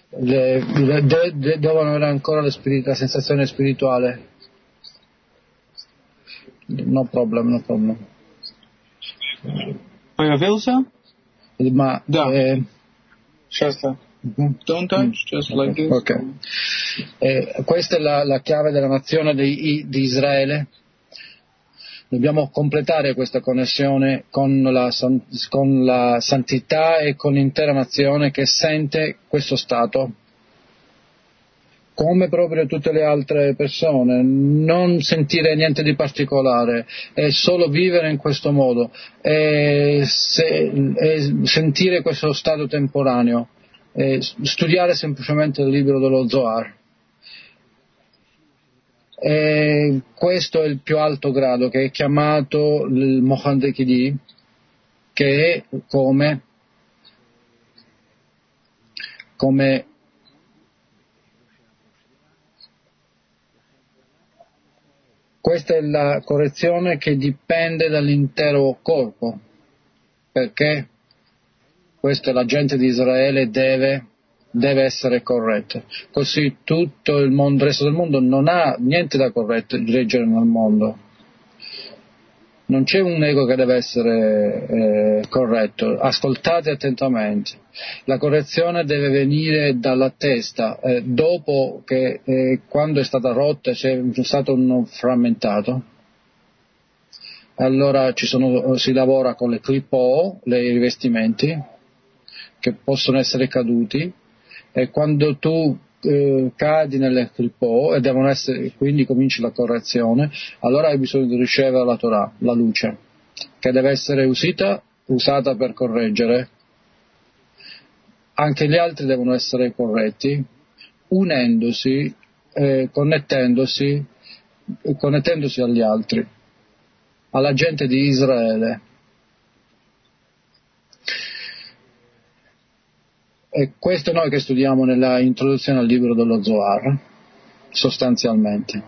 devono avere ancora la sensazione spirituale. No problem. Появился? Ma Да. Сейчас. Don't touch, just like this. Okay. Questa è la chiave della nazione di Israele. Dobbiamo completare questa connessione con la santità e con l'intera nazione che sente questo stato, come proprio tutte le altre persone, non sentire niente di particolare, è solo vivere in questo modo, e sentire questo stato temporaneo, studiare semplicemente il libro dello Zohar. E questo è il più alto grado, che è chiamato il Mohandekidi, che è come questa è la correzione che dipende dall'intero corpo, perché questa la gente di Israele deve essere corretta, così tutto il resto del mondo non ha niente da correggere nel mondo. Non c'è un ego che deve essere corretto. Ascoltate attentamente. La correzione deve venire dalla testa, dopo che quando è stata rotta c'è stato un frammentato. Allora si lavora con le clipò, i rivestimenti che possono essere caduti, e quando tu cadi nelle clipò e devono essere, quindi cominci la correzione, allora hai bisogno di ricevere la Torah, la luce, che deve essere usata per correggere. Anche gli altri devono essere corretti, unendosi, connettendosi agli altri, alla gente di Israele. E questo noi che studiamo nella introduzione al libro dello Zohar, sostanzialmente.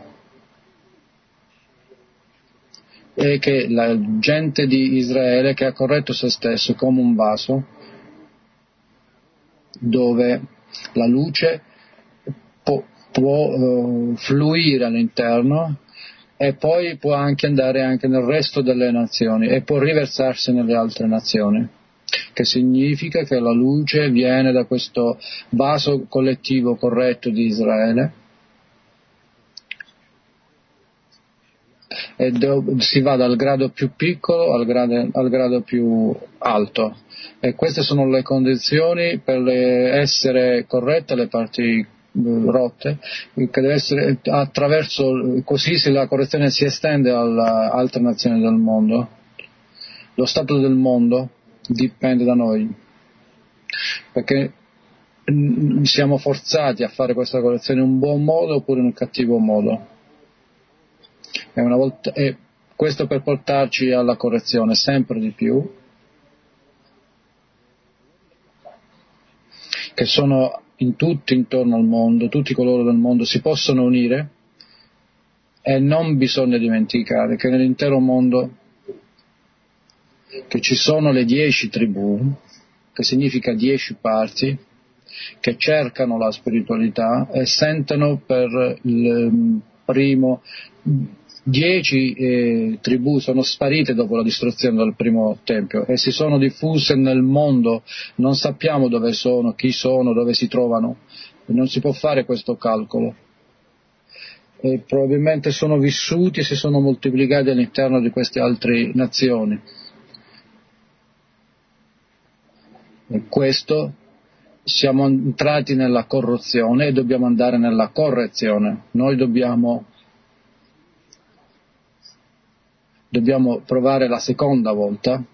E che la gente di Israele che ha corretto se stesso come un vaso dove la luce può fluire all'interno, e poi può anche andare anche nel resto delle nazioni e può riversarsi nelle altre nazioni, che significa che la luce viene da questo vaso collettivo corretto di Israele e si va dal grado più piccolo al grado più alto, e queste sono le condizioni per essere corrette le parti rotte, che deve essere così se la correzione si estende alle altre nazioni del mondo. Lo stato del mondo dipende da noi, perché siamo forzati a fare questa correzione in un buon modo oppure in un cattivo modo, e questo per portarci alla correzione sempre di più, che sono in tutti intorno al mondo, tutti coloro del mondo si possono unire, e non bisogna dimenticare che nell'intero mondo che ci sono le 10 tribù, che significa 10 parti, che cercano la spiritualità e sentono per il primo 10 tribù sono sparite dopo la distruzione del primo tempio e si sono diffuse nel mondo, non sappiamo dove sono, chi sono, dove si trovano, non si può fare questo calcolo, e probabilmente sono vissuti e si sono moltiplicati all'interno di queste altre nazioni. E questo, siamo entrati nella corruzione e dobbiamo andare nella correzione. Noi dobbiamo provare la seconda volta.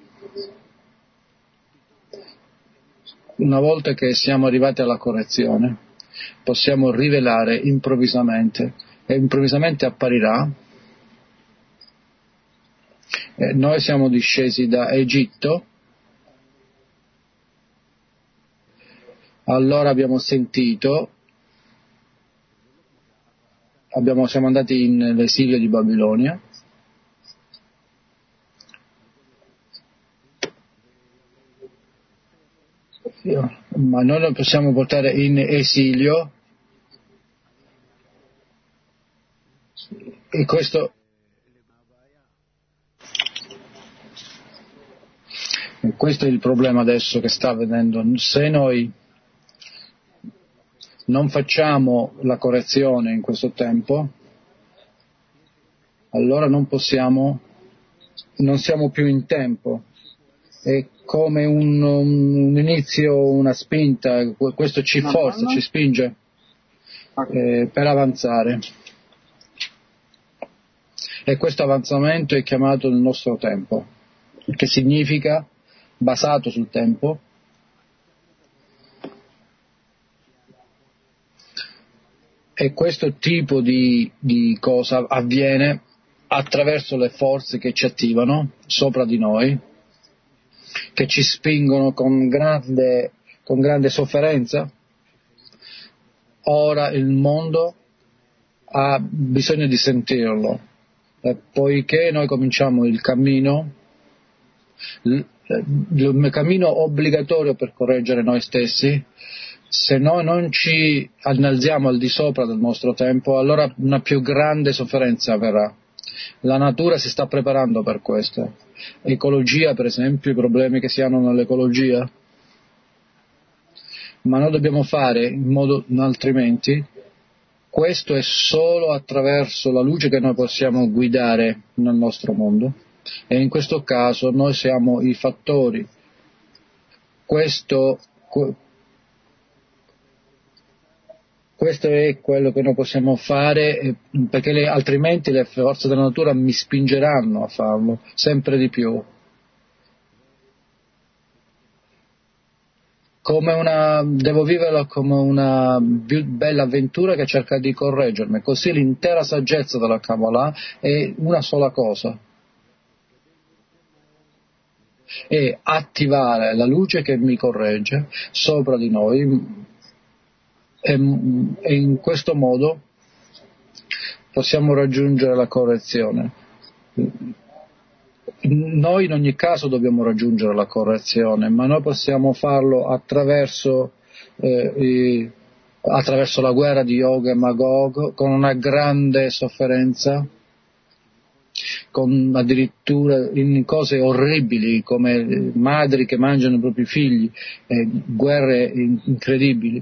Una volta che siamo arrivati alla correzione, possiamo rivelare improvvisamente, e improvvisamente apparirà. Noi siamo discesi da Egitto, allora abbiamo sentito, siamo andati in esilio di Babilonia, ma noi lo possiamo portare in esilio, e questo è il problema adesso che sta avvenendo. Se noi non facciamo la correzione in questo tempo, allora non siamo più in tempo. È come un inizio, una spinta, questo ci forza, ci spinge per avanzare. E questo avanzamento è chiamato il nostro tempo, che significa basato sul tempo, e questo tipo di cosa avviene attraverso le forze che ci attivano sopra di noi, che ci spingono con grande sofferenza. Ora il mondo ha bisogno di sentirlo, poiché noi cominciamo il cammino obbligatorio per correggere noi stessi. Se noi non ci innalziamo al di sopra del nostro tempo, allora una più grande sofferenza avverrà. La natura si sta preparando per questo. Ecologia, per esempio, i problemi che si hanno nell'ecologia. Ma noi dobbiamo fare in modo altrimenti. Questo è solo attraverso la luce che noi possiamo guidare nel nostro mondo, e in questo caso noi siamo i fattori. Questo è quello che noi possiamo fare, perché altrimenti le forze della natura mi spingeranno a farlo sempre di più. Devo viverlo come una bella avventura che cerca di correggermi. Così l'intera saggezza della Kabbalah è una sola cosa: è attivare la luce che mi corregge sopra di noi, e in questo modo possiamo raggiungere la correzione. Noi in ogni caso dobbiamo raggiungere la correzione, ma noi possiamo farlo attraverso la guerra di Gog e Magog, con una grande sofferenza, con addirittura in cose orribili come madri che mangiano i propri figli, guerre incredibili.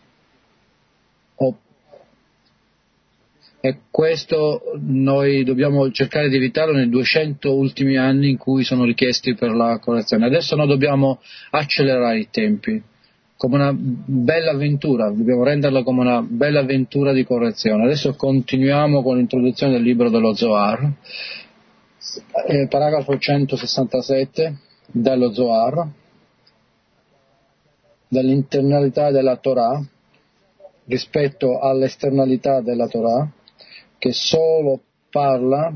E questo noi dobbiamo cercare di evitarlo nei 200 ultimi anni in cui sono richiesti per la correzione. Adesso noi dobbiamo accelerare i tempi, come una bella avventura, dobbiamo renderla come una bella avventura di correzione. Adesso continuiamo con l'introduzione del libro dello Zohar, paragrafo 167 dello Zohar, dell'internalità della Torah rispetto all'esternalità della Torah, che solo parla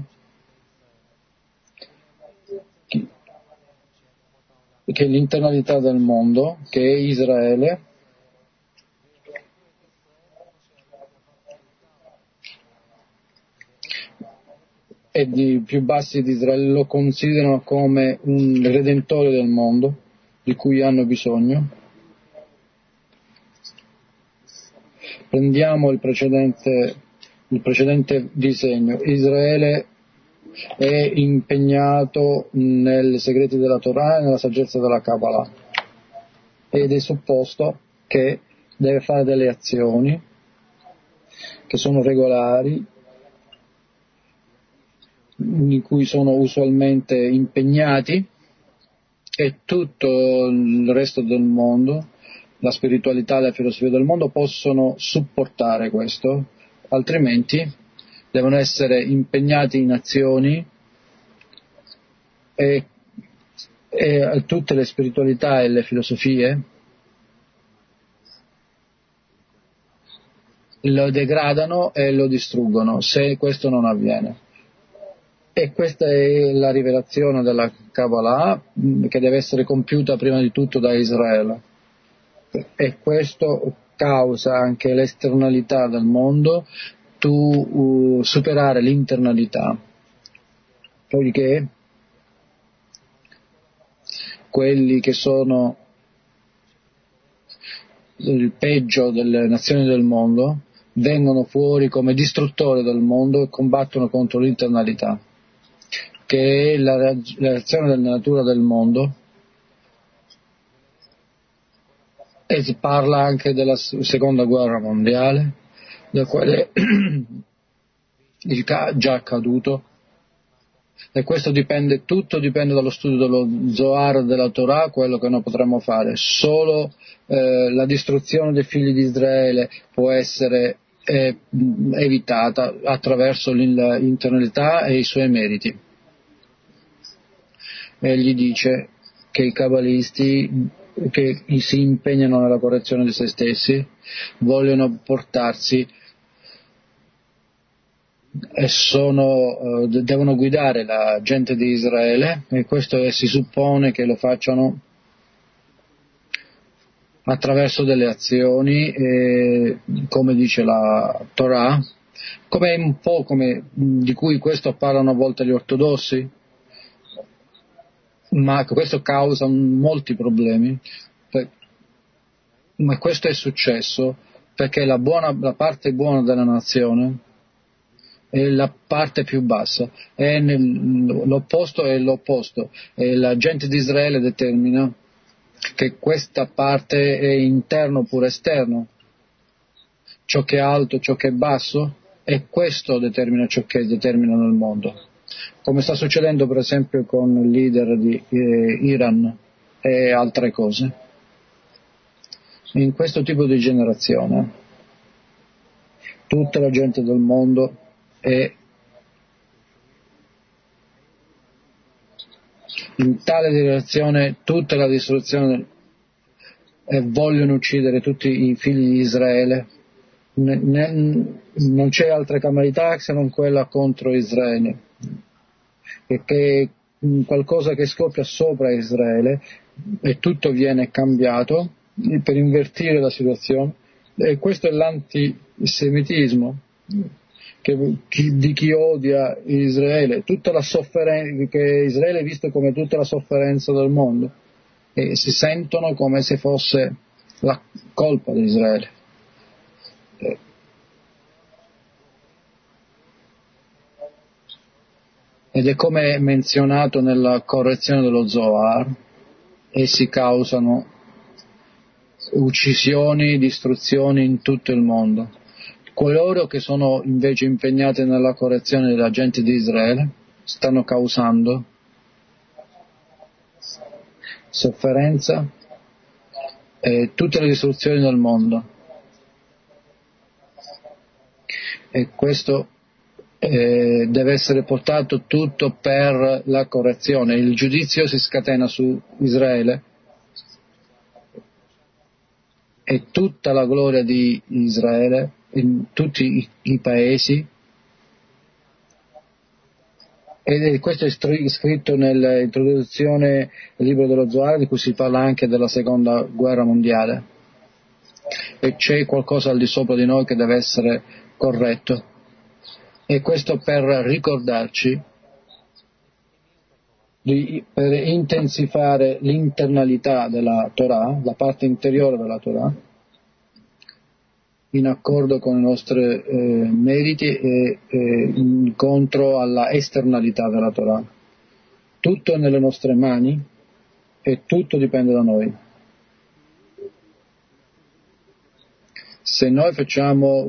che l'internalità del mondo, che è Israele, e i più bassi di Israele lo considerano come un redentore del mondo di cui hanno bisogno. Prendiamo il precedente disegno. Israele è impegnato nei segreti della Torah e nella saggezza della Kabbalah, ed è supposto che deve fare delle azioni che sono regolari, in cui sono usualmente impegnati, e tutto il resto del mondo, la spiritualità e la filosofia del mondo, possono supportare questo, altrimenti devono essere impegnati in azioni, e tutte le spiritualità e le filosofie lo degradano e lo distruggono se questo non avviene. E questa è la rivelazione della Kabbalah, che deve essere compiuta prima di tutto da Israele, e questo causa anche l'esternalità del mondo, superare l'internalità, poiché quelli che sono il peggio delle nazioni del mondo, vengono fuori come distruttori del mondo e combattono contro l'internalità, che è la reazione della natura del mondo. E si parla anche della seconda guerra mondiale, da quale è già accaduto, e questo tutto dipende dallo studio dello Zohar, della Torah, quello che noi potremmo fare. Solo la distruzione dei figli di Israele può essere evitata attraverso l'internalità e i suoi meriti. Egli dice che i cabalisti che si impegnano nella correzione di se stessi vogliono portarsi e devono guidare la gente di Israele, e questo si suppone che lo facciano attraverso delle azioni, come dice la Torah, come un po' come di cui questo parlano a volte gli ortodossi, ma questo causa molti problemi, ma questo è successo perché la parte buona della nazione è la parte più bassa, l'opposto è l'opposto, e la gente di Israele determina che questa parte è interno oppure esterno, ciò che è alto, ciò che è basso, e questo determina ciò che determina nel mondo, come sta succedendo per esempio con il leader di Iran e altre cose. In questo tipo di generazione tutta la gente del mondo è in tale direzione, tutta la distruzione, e vogliono uccidere tutti i figli di Israele. Non c'è altra calamità se non quella contro Israele, e che è qualcosa che scoppia sopra Israele, e tutto viene cambiato per invertire la situazione, e questo è l'antisemitismo di chi odia Israele, tutta la sofferenza, che Israele è visto come tutta la sofferenza del mondo, e si sentono come se fosse la colpa di Israele. Ed è come menzionato nella correzione dello Zohar, essi causano uccisioni, distruzioni in tutto il mondo. Coloro che sono invece impegnati nella correzione della gente di Israele stanno causando sofferenza e tutte le distruzioni del mondo, e questo deve essere portato tutto per la correzione. Il giudizio si scatena su Israele e tutta la gloria di Israele in tutti i paesi, e questo è scritto nell'introduzione del libro dello Zohar, di cui si parla anche della seconda guerra mondiale, e c'è qualcosa al di sopra di noi che deve essere corretto, e questo per ricordarci, per intensificare l'internalità della Torah, la parte interiore della Torah, in accordo con i nostri meriti e incontro alla esternalità della Torah. Tutto è nelle nostre mani e tutto dipende da noi. Se noi facciamo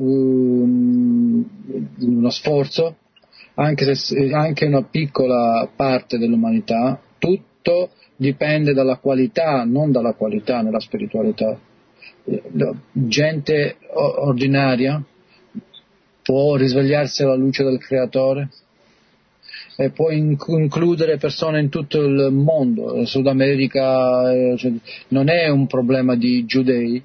uno sforzo, anche una piccola parte dell'umanità, tutto dipende dalla qualità, non dalla qualità nella spiritualità. Gente ordinaria può risvegliarsi alla luce del Creatore, e può includere persone in tutto il mondo. Il Sud America non è un problema di giudei,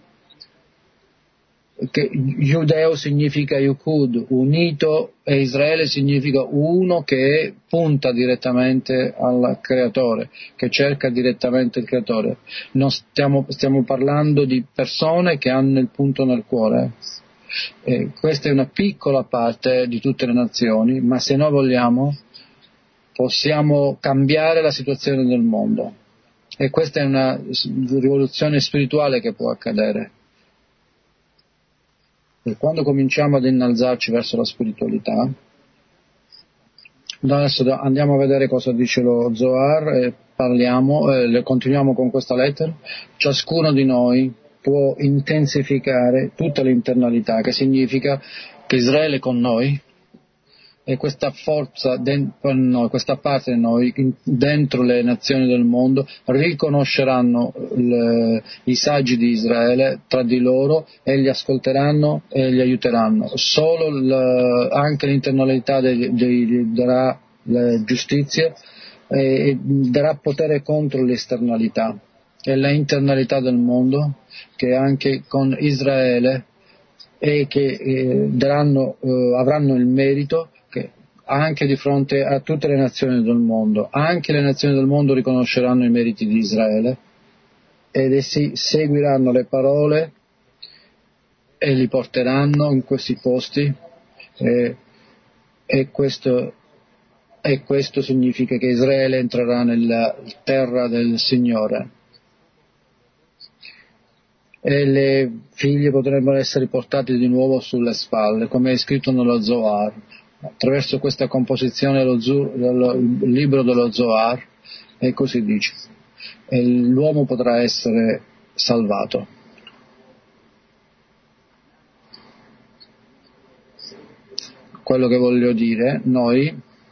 che giudeo significa Yukud, unito, e Israele significa uno che punta direttamente al Creatore, che cerca direttamente il Creatore. Non stiamo parlando di persone che hanno il punto nel cuore. Questa è una piccola parte di tutte le nazioni, ma se noi vogliamo possiamo cambiare la situazione del mondo. E questa è una rivoluzione spirituale che può accadere. E quando cominciamo ad innalzarci verso la spiritualità, adesso andiamo a vedere cosa dice lo Zohar e continuiamo con questa lettera. Ciascuno di noi può intensificare tutta l'internalità, che significa che Israele è con noi, e questa forza con noi, questa parte di noi, dentro le nazioni del mondo, riconosceranno i saggi di Israele tra di loro e li ascolteranno e li aiuteranno. Solo anche l'internalità darà la giustizia e darà potere contro l'esternalità e la internalità del mondo, che anche con Israele e che avranno il merito anche di fronte a tutte le nazioni del mondo. Anche le nazioni del mondo riconosceranno i meriti di Israele ed essi seguiranno le parole e li porteranno in questi posti e questo significa che Israele entrerà nella terra del Signore e le figlie potrebbero essere portate di nuovo sulle spalle, come è scritto nello Zohar. Attraverso questa composizione del libro dello Zohar, e così dice, e l'uomo potrà essere salvato. Quello che voglio dire, noi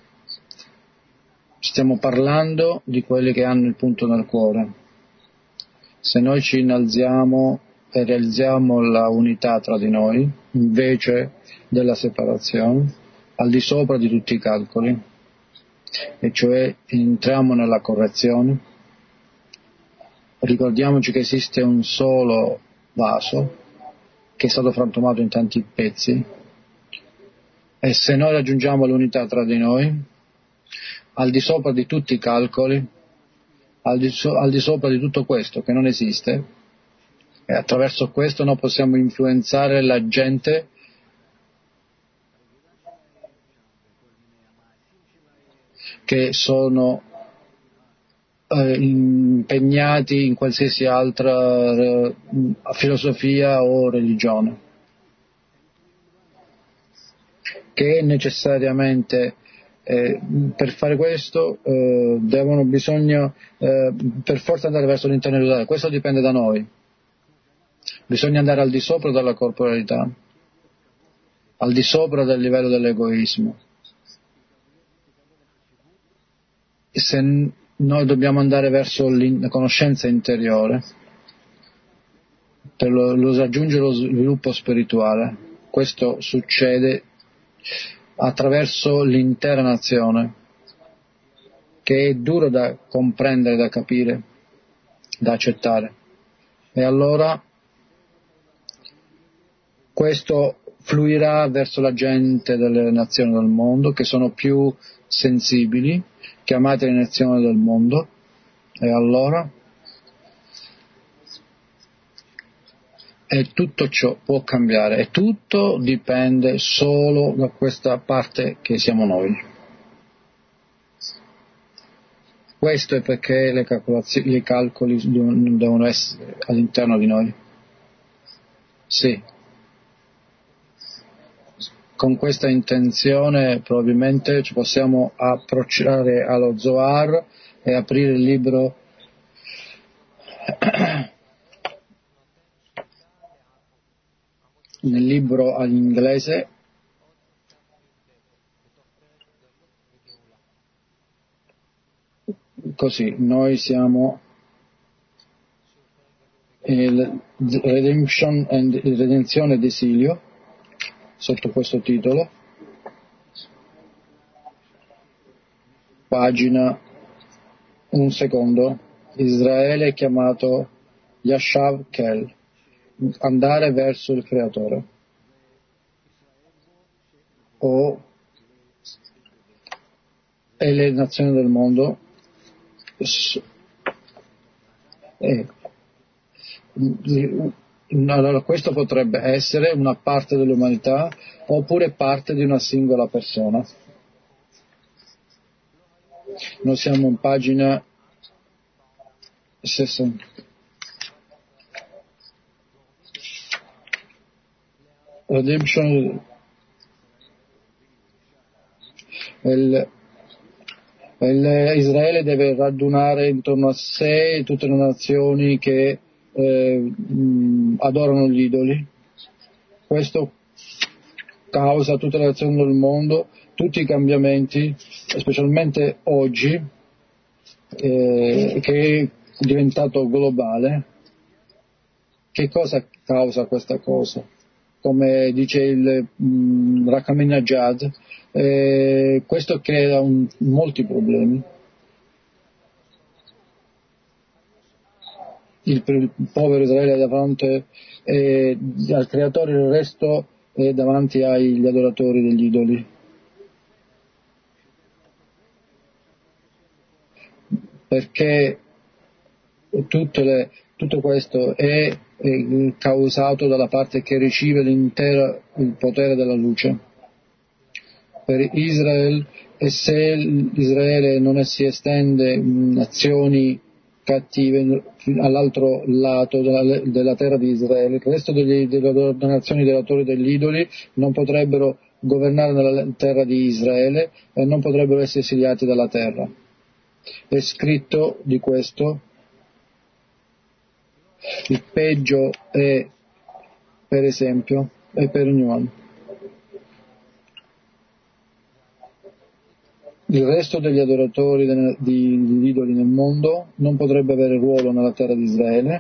stiamo parlando di quelli che hanno il punto nel cuore. Se noi ci innalziamo e realizziamo la unità tra di noi, invece della separazione, al di sopra di tutti i calcoli, e cioè entriamo nella correzione, ricordiamoci che esiste un solo vaso che è stato frantumato in tanti pezzi, e se noi raggiungiamo l'unità tra di noi, al di sopra di tutti i calcoli, al di sopra di tutto questo che non esiste, e attraverso questo noi possiamo influenzare la gente che sono impegnati in qualsiasi altra filosofia o religione, che necessariamente per fare questo bisogna per forza andare verso l'internalità. Questo dipende da noi. Bisogna andare al di sopra della corporalità, al di sopra del livello dell'egoismo. Se noi dobbiamo andare verso la conoscenza interiore per raggiungere lo sviluppo spirituale. Questo succede attraverso l'intera nazione, che è duro da comprendere, da capire, da accettare. E allora questo fluirà verso la gente delle nazioni del mondo, che sono più sensibili, chiamate le nazioni del mondo, e allora tutto ciò può cambiare, e tutto dipende solo da questa parte che siamo noi. Questo è perché i calcoli devono essere all'interno di noi. Sì. Con questa intenzione probabilmente ci possiamo approcciare allo Zohar e aprire il libro nel libro all'inglese, così noi siamo il Redenzione ed Esilio, sotto questo titolo, pagina, un secondo, Israele è chiamato Yashav Kel, andare verso il Creatore, e le nazioni del mondo allora questo potrebbe essere una parte dell'umanità oppure parte di una singola persona. Noi siamo in pagina sì. Redemption, Israele deve radunare intorno a sé tutte le nazioni che adorano gli idoli. Questo causa tutte le nazioni del mondo, tutti i cambiamenti, specialmente oggi, che è diventato globale. Che cosa causa questa cosa? Come dice il Ahmadinejad, questo crea molti problemi. Il povero Israele è davanti al creatore, il resto è davanti agli adoratori degli idoli. Perché tutto questo è causato dalla parte che riceve il potere della luce. Per Israele, e se Israele non si estende in azioni cattive all'altro lato della terra di Israele, il resto delle nazioni dei adoratori degli idoli non potrebbero governare nella terra di Israele e non potrebbero essere esiliati dalla terra. È scritto di questo. Il peggio è, per esempio, è per Newman. Il resto degli adoratori di idoli nel mondo non potrebbe avere ruolo nella terra di Israele,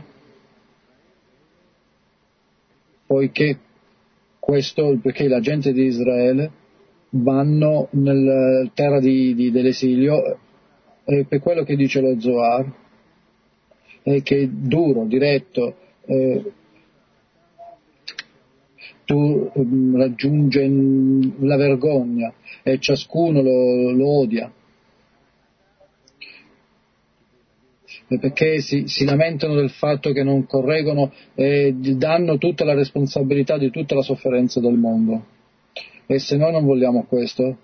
perché la gente di Israele vanno nella terra dell'esilio, e per quello che dice lo Zohar, che è duro, diretto, tu raggiungi la vergogna e ciascuno lo odia, perché si lamentano del fatto che non correggono e danno tutta la responsabilità di tutta la sofferenza del mondo. E se noi non vogliamo questo,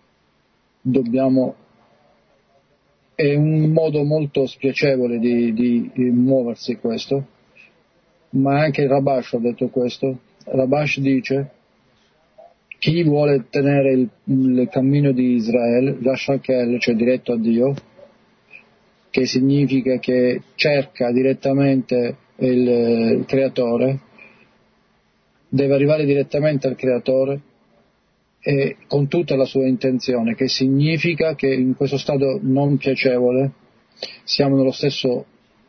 è un modo molto spiacevole di muoversi questo, ma anche Rabash ha detto questo. Rabash dice: chi vuole tenere il cammino di Israele, Rashakel, cioè diretto a Dio, che significa che cerca direttamente il creatore, deve arrivare direttamente al creatore e con tutta la sua intenzione, che significa che in questo stato non piacevole siamo nello stesso,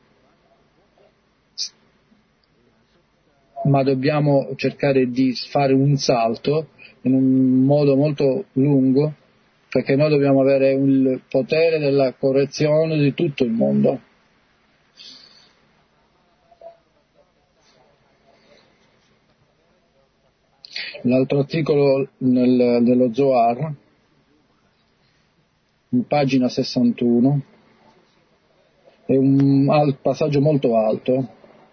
ma dobbiamo cercare di fare un salto in un modo molto lungo, perché noi dobbiamo avere il potere della correzione di tutto il mondo. L'altro articolo dello Zohar, in pagina 61, è un passaggio molto alto,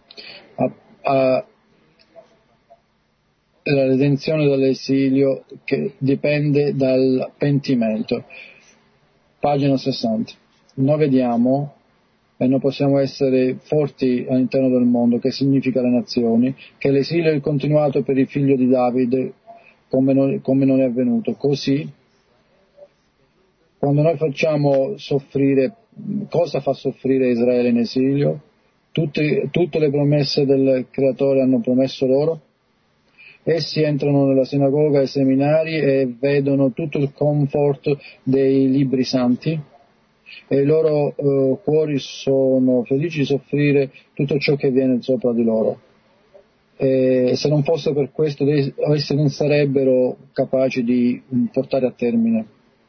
la redenzione dall'esilio che dipende dal pentimento. Pagina 60. Noi vediamo e noi possiamo essere forti all'interno del mondo, che significa le nazioni, che l'esilio è continuato per il figlio di Davide come non è avvenuto. Così, quando noi facciamo soffrire, cosa fa soffrire Israele in esilio? Tutte le promesse del Creatore hanno promesso loro. Essi entrano nella sinagoga e ai seminari e vedono tutto il comfort dei libri santi e i loro cuori sono felici di soffrire tutto ciò che viene sopra di loro. E se non fosse per questo, essi non sarebbero capaci di portare a termine.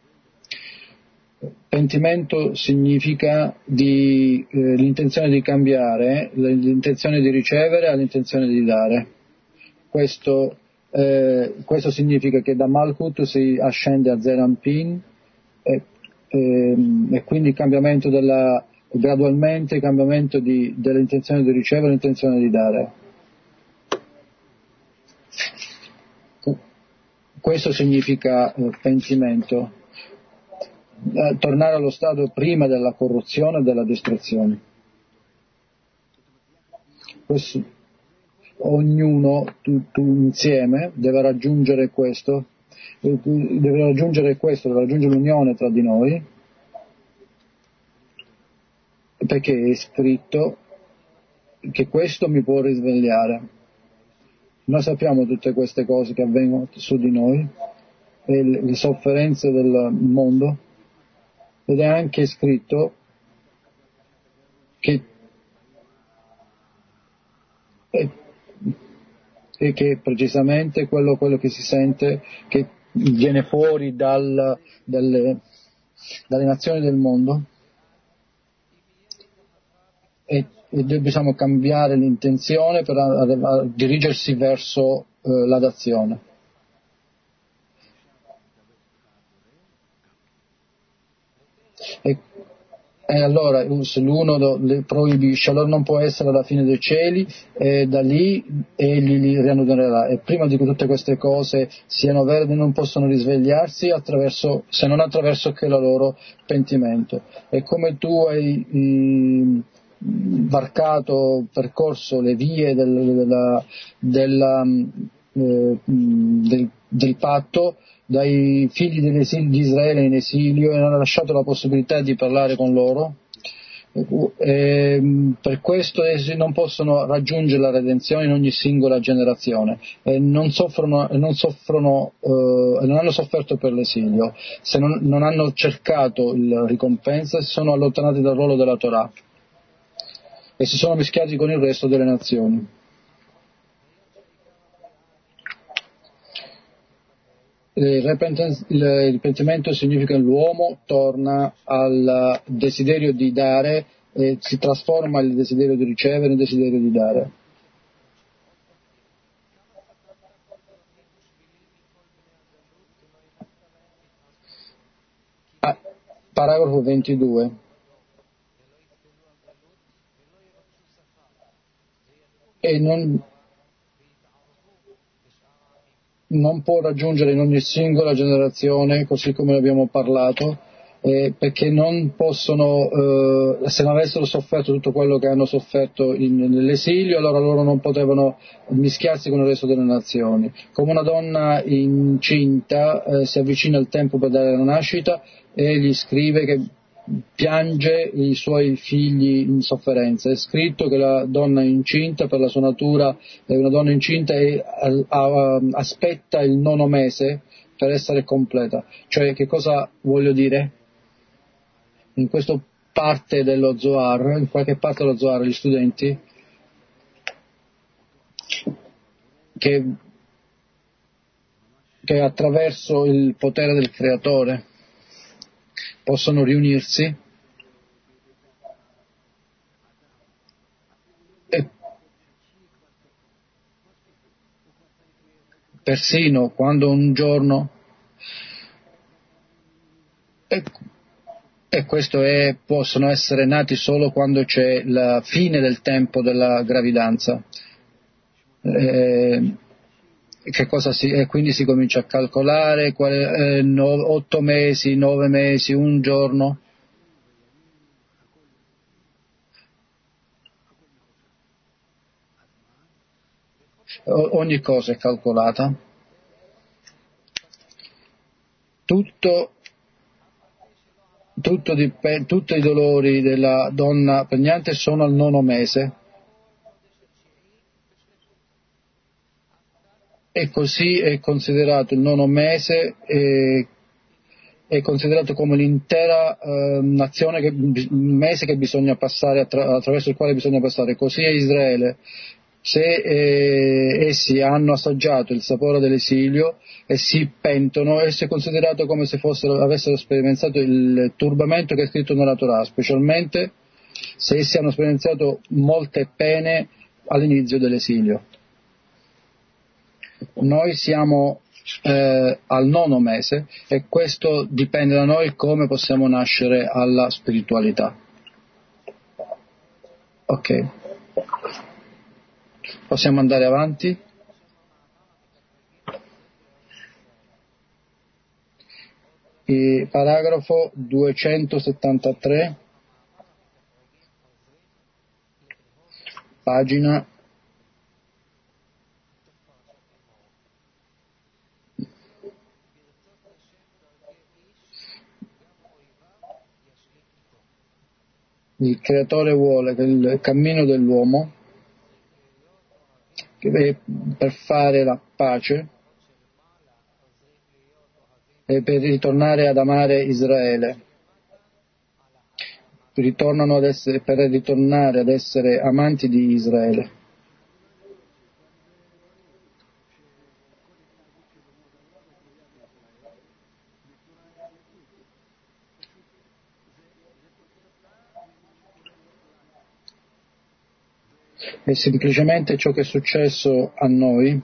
Pentimento significa l'intenzione di cambiare, l'intenzione di ricevere all'intenzione di dare. Questo significa che da Malkut si ascende a Zerampin e quindi il cambiamento gradualmente il cambiamento dell'intenzione di ricevere all'intenzione di dare. Questo significa pentimento, tornare allo stato prima della corruzione e della distruzione. ognuno, tu insieme, deve raggiungere l'unione tra di noi, perché è scritto che questo mi può risvegliare. Noi sappiamo tutte queste cose che avvengono su di noi, e le sofferenze del mondo, ed è anche scritto che precisamente quello che si sente, che viene fuori dalle nazioni del mondo, e dobbiamo cambiare l'intenzione per dirigersi verso l'adozione. E allora se l'uno le proibisce, allora non può essere alla fine dei cieli, e da lì egli li riannuderà. E prima di che tutte queste cose siano vere, non possono risvegliarsi se non attraverso che il loro pentimento. E come tu hai percorso le vie del patto, dai figli di Israele in esilio, e non ha lasciato la possibilità di parlare con loro, per questo essi non possono raggiungere la redenzione in ogni singola generazione, e non hanno sofferto per l'esilio, se non hanno cercato la ricompensa, si sono allontanati dal ruolo della Torah e si sono mischiati con il resto delle nazioni. Il pentimento significa che l'uomo torna al desiderio di dare e si trasforma il desiderio di ricevere nel desiderio di dare. Paragrafo 22. E non può raggiungere in ogni singola generazione, così come abbiamo parlato, perché non possono, se non avessero sofferto tutto quello che hanno sofferto nell'esilio, allora loro non potevano mischiarsi con il resto delle nazioni. Come una donna incinta si avvicina al tempo per dare la nascita, e gli scrive che piange i suoi figli in sofferenza. È scritto che la donna incinta, per la sua natura è una donna incinta, e aspetta il 9° mese per essere completa. Cioè, che cosa voglio dire? In questa parte dello Zohar, in qualche parte dello Zohar, gli studenti che attraverso il potere del Creatore possono riunirsi, e persino quando un giorno, e questo possono essere nati solo quando c'è la fine del tempo della gravidanza, e quindi si comincia a calcolare 8 mesi, 9 mesi, un giorno. Ogni cosa è calcolata. Tutti i dolori della donna pregnante sono al 9° mese, e così è considerato il 9° mese, è considerato come l'intera nazione, mese che bisogna passare, attraverso il quale bisogna passare. Così è Israele. Se essi hanno assaggiato il sapore dell'esilio e si pentono, esso è considerato come se avessero sperimentato il turbamento che è scritto nella Torah, specialmente se essi hanno sperimentato molte pene all'inizio dell'esilio. Noi siamo al 9° mese, e questo dipende da noi come possiamo nascere alla spiritualità. Ok. Possiamo andare avanti? Paragrafo 273, pagina il Creatore vuole che il cammino dell'uomo per fare la pace e per ritornare ad amare Israele, per ritornare ad essere amanti di Israele. È semplicemente ciò che è successo a noi.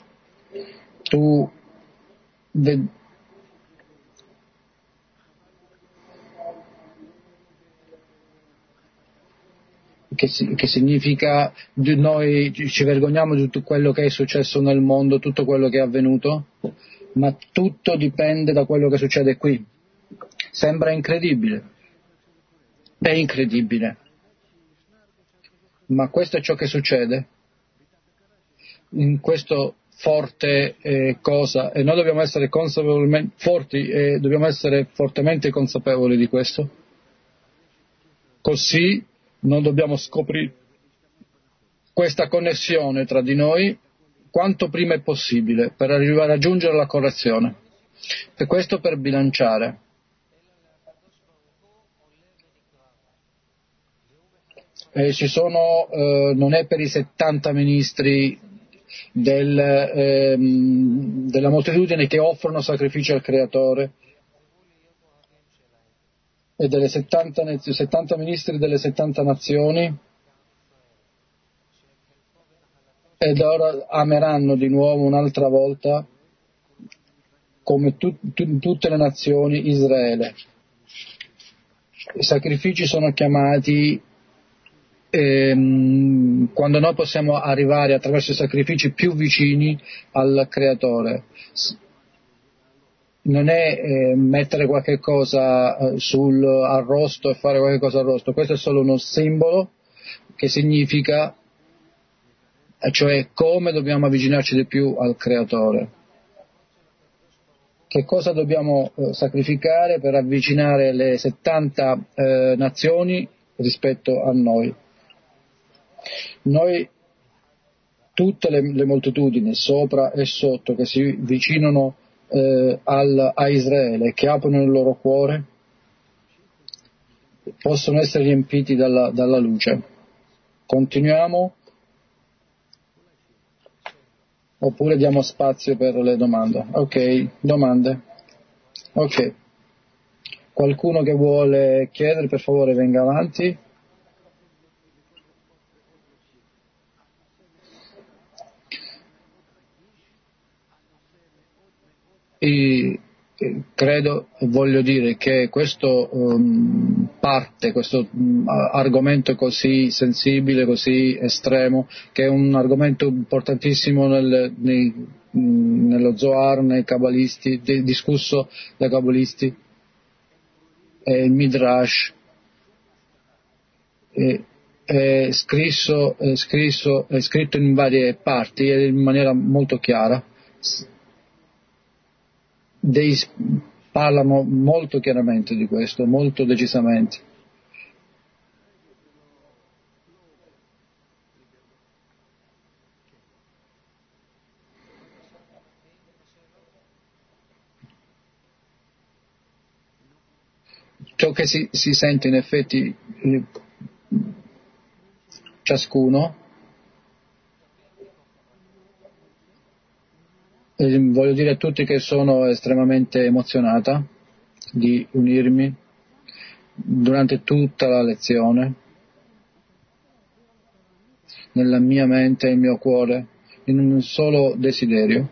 Che significa noi ci vergogniamo di tutto quello che è successo nel mondo, tutto quello che è avvenuto, ma tutto dipende da quello che succede qui. Sembra incredibile, è incredibile, ma questo è ciò che succede in questo forte cosa, e noi dobbiamo essere consapevolmente forti e dobbiamo essere fortemente consapevoli di questo, così non dobbiamo scoprire questa connessione tra di noi quanto prima è possibile per arrivare a raggiungere la correzione, e questo per bilanciare. Non è per i 70 ministri della moltitudine che offrono sacrifici al Creatore e delle 70 ministri delle 70 nazioni, ed ora ameranno di nuovo un'altra volta, come tutte le nazioni, Israele. I sacrifici sono chiamati quando noi possiamo arrivare attraverso i sacrifici più vicini al Creatore. Non è mettere qualche cosa arrosto e fare qualche cosa arrosto, questo è solo uno simbolo che significa, cioè come dobbiamo avvicinarci di più al Creatore. Che cosa dobbiamo sacrificare per avvicinare le 70 nazioni rispetto a noi? Noi, tutte le moltitudini, sopra e sotto, che si avvicinano a Israele, che aprono il loro cuore, possono essere riempiti dalla luce. Continuiamo? Oppure diamo spazio per le domande? Ok, domande? Ok. Qualcuno che vuole chiedere, per favore venga avanti. Voglio dire che questo argomento così sensibile, così estremo, che è un argomento importantissimo nello Zohar, nei Kabbalisti, discusso dai Kabbalisti, il Midrash, è scritto in varie parti e in maniera molto chiara. Parlano molto chiaramente di questo, molto decisamente. Ciò che si sente in effetti ciascuno, voglio dire a tutti che sono estremamente emozionata di unirmi durante tutta la lezione, nella mia mente e il mio cuore, in un solo desiderio.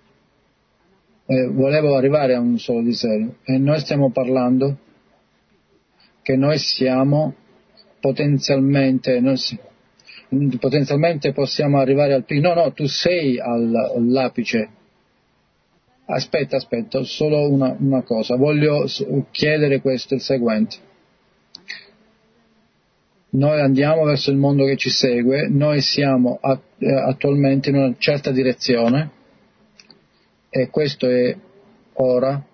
Volevo arrivare a un solo desiderio, e noi stiamo parlando che noi siamo potenzialmente possiamo arrivare al picco. No, tu sei all'apice. Aspetta, solo una cosa, voglio chiedere questo, il seguente. Noi andiamo verso il mondo che ci segue, noi siamo attualmente in una certa direzione, e questo è ora.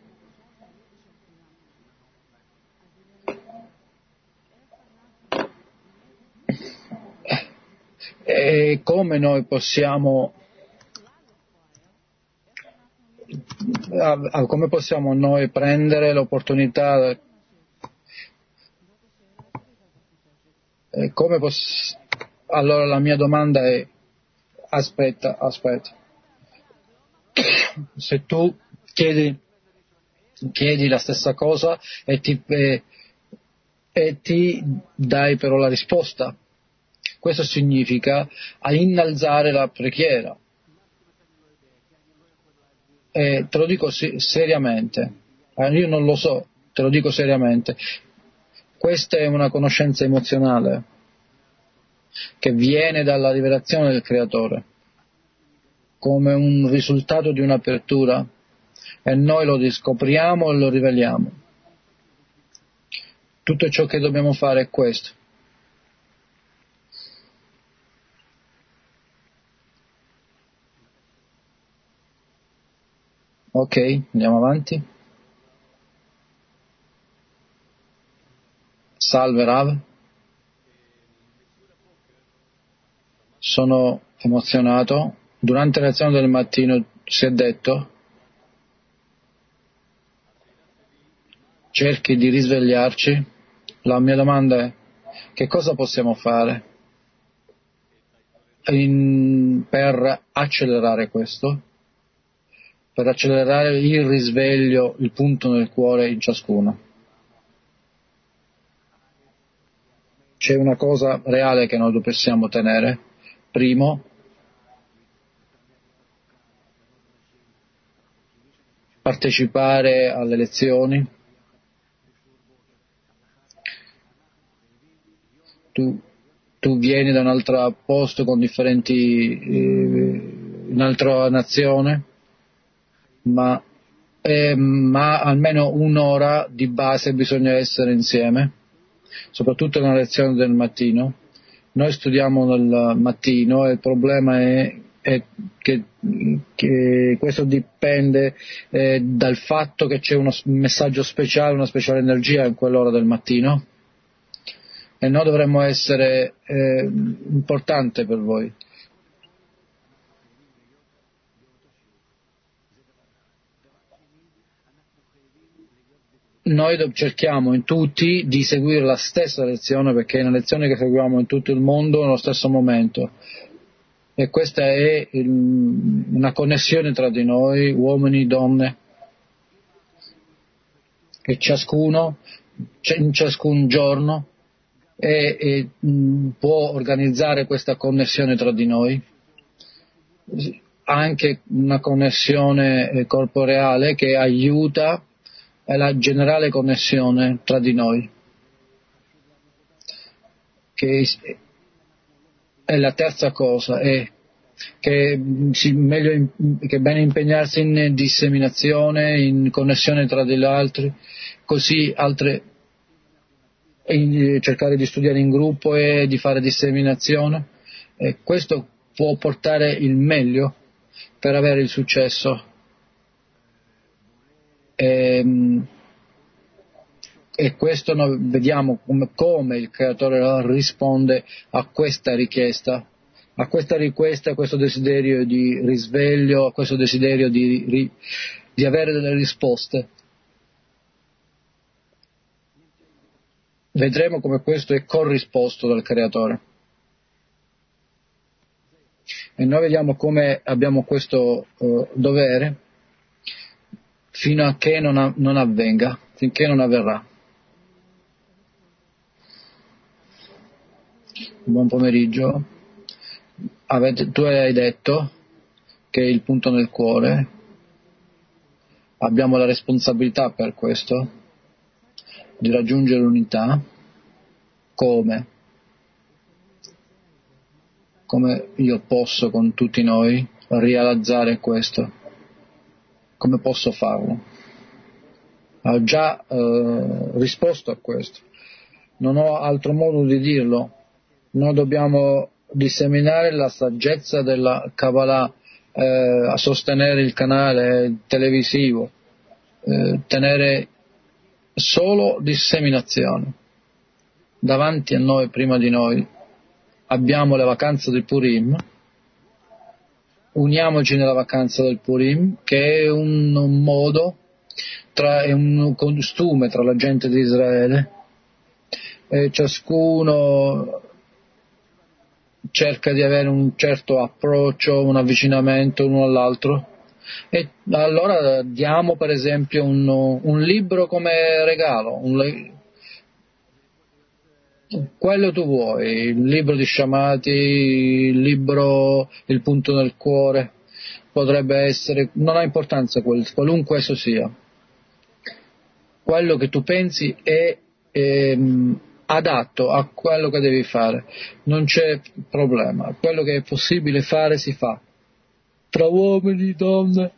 E come noi possiamo noi prendere l'opportunità, allora la mia domanda è: aspetta, se tu chiedi la stessa cosa e ti dai però la risposta, questo significa innalzare la preghiera. E te lo dico seriamente, io non lo so, te lo dico seriamente, questa è una conoscenza emozionale che viene dalla rivelazione del Creatore come un risultato di un'apertura, e noi lo riscopriamo e lo riveliamo. Tutto ciò che dobbiamo fare è questo. Ok, andiamo avanti. Salve Rav. Sono emozionato. Durante la lezione del mattino si è detto: cerchi di risvegliarci. La mia domanda è: che cosa possiamo fare per accelerare questo? Per accelerare il risveglio, il punto nel cuore in ciascuno. C'è una cosa reale che noi possiamo tenere. Primo, partecipare alle lezioni. Tu vieni da un altro posto con un'altra nazione, ma almeno un'ora di base bisogna essere insieme, soprattutto nella lezione del mattino. Noi studiamo nel mattino e il problema è che questo dipende dal fatto che c'è un messaggio speciale, una speciale energia in quell'ora del mattino, e noi dovremmo essere importante per voi. Noi cerchiamo in tutti di seguire la stessa lezione, perché è una lezione che seguiamo in tutto il mondo nello stesso momento, e questa è una connessione tra di noi, uomini, donne, che ciascuno in ciascun giorno può organizzare questa connessione tra di noi, anche una connessione corporeale che aiuta la generale connessione tra di noi, che è la terza cosa, è che è bene impegnarsi in disseminazione, in connessione tra gli altri, così cercare di studiare in gruppo e di fare disseminazione, e questo può portare il meglio per avere il successo. E questo noi vediamo come il Creatore risponde a questa richiesta, a questo desiderio di risveglio, a questo desiderio di avere delle risposte. Vedremo come questo è corrisposto dal Creatore. E noi vediamo come abbiamo questo dovere fino a che non avvenga, finché non avverrà. Buon pomeriggio. Tu hai detto che il punto nel cuore, abbiamo la responsabilità per questo, di raggiungere l'unità. Come io posso con tutti noi realizzare questo? Come posso farlo? Ho già risposto a questo, non ho altro modo di dirlo. Noi dobbiamo disseminare la saggezza della Kabbalah, a sostenere il canale televisivo, tenere solo disseminazione davanti a noi, prima di noi, abbiamo le vacanze del Purim, uniamoci nella vacanza del Purim, che è un modo, è un costume tra la gente di Israele, e ciascuno cerca di avere un certo approccio, un avvicinamento l'uno all'altro, e allora diamo per esempio un libro come regalo, quello tu vuoi, il libro di Shamati, il libro Il punto nel cuore, potrebbe essere, non ha importanza qualunque esso sia, quello che tu pensi è adatto a quello che devi fare, non c'è problema, quello che è possibile fare si fa, tra uomini, donne.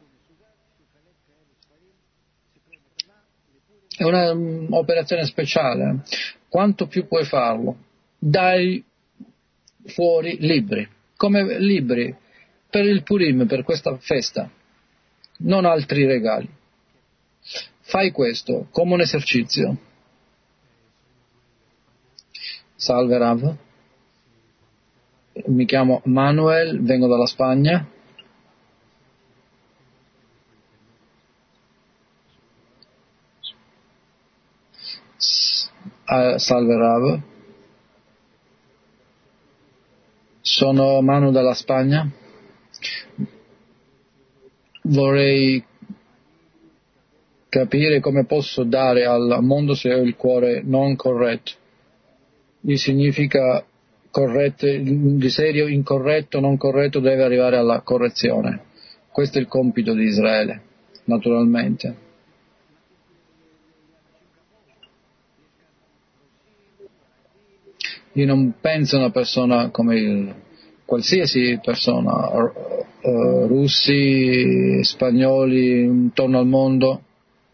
È un'operazione speciale, quanto più puoi farlo, dai fuori libri, come libri per il Purim, per questa festa, non altri regali. Fai questo come un esercizio. Salve Rav, mi chiamo Manuel, vengo dalla Spagna. Salve Rav, sono Manu dalla Spagna, vorrei capire come posso dare al mondo se ho il cuore non corretto. Significa corretto, di serio incorretto, non corretto, deve arrivare alla correzione. Questo è il compito di Israele, naturalmente. Io non penso a una persona come qualsiasi persona, russi, spagnoli, intorno al mondo,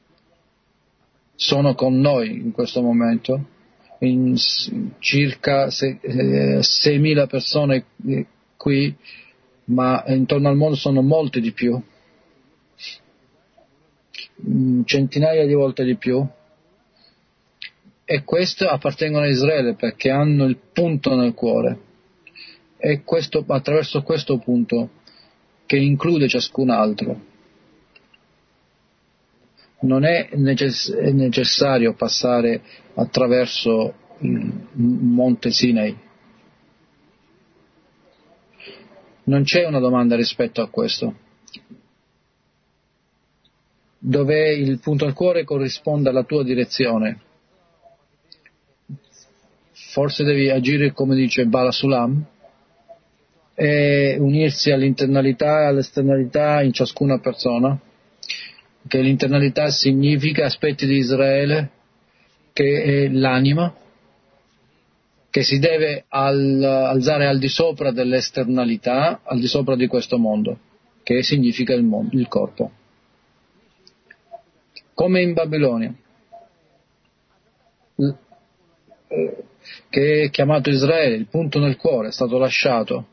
sono con noi in questo momento, in circa 6.000 persone qui, ma intorno al mondo sono molte di più, centinaia di volte di più. E questo appartengono a Israele perché hanno il punto nel cuore, e questo, attraverso questo punto che include ciascun altro, non è necessario passare attraverso il monte Sinai. Non c'è una domanda rispetto a questo. Dove il punto al cuore corrisponde alla tua direzione. Forse devi agire come dice Bala Sulam e unirsi all'internalità e all'esternalità in ciascuna persona, che l'internalità significa aspetti di Israele, che è l'anima, che si deve alzare al di sopra dell'esternalità, al di sopra di questo mondo, che significa il corpo. Come in Babilonia, che è chiamato Israele, il punto nel cuore, è stato lasciato.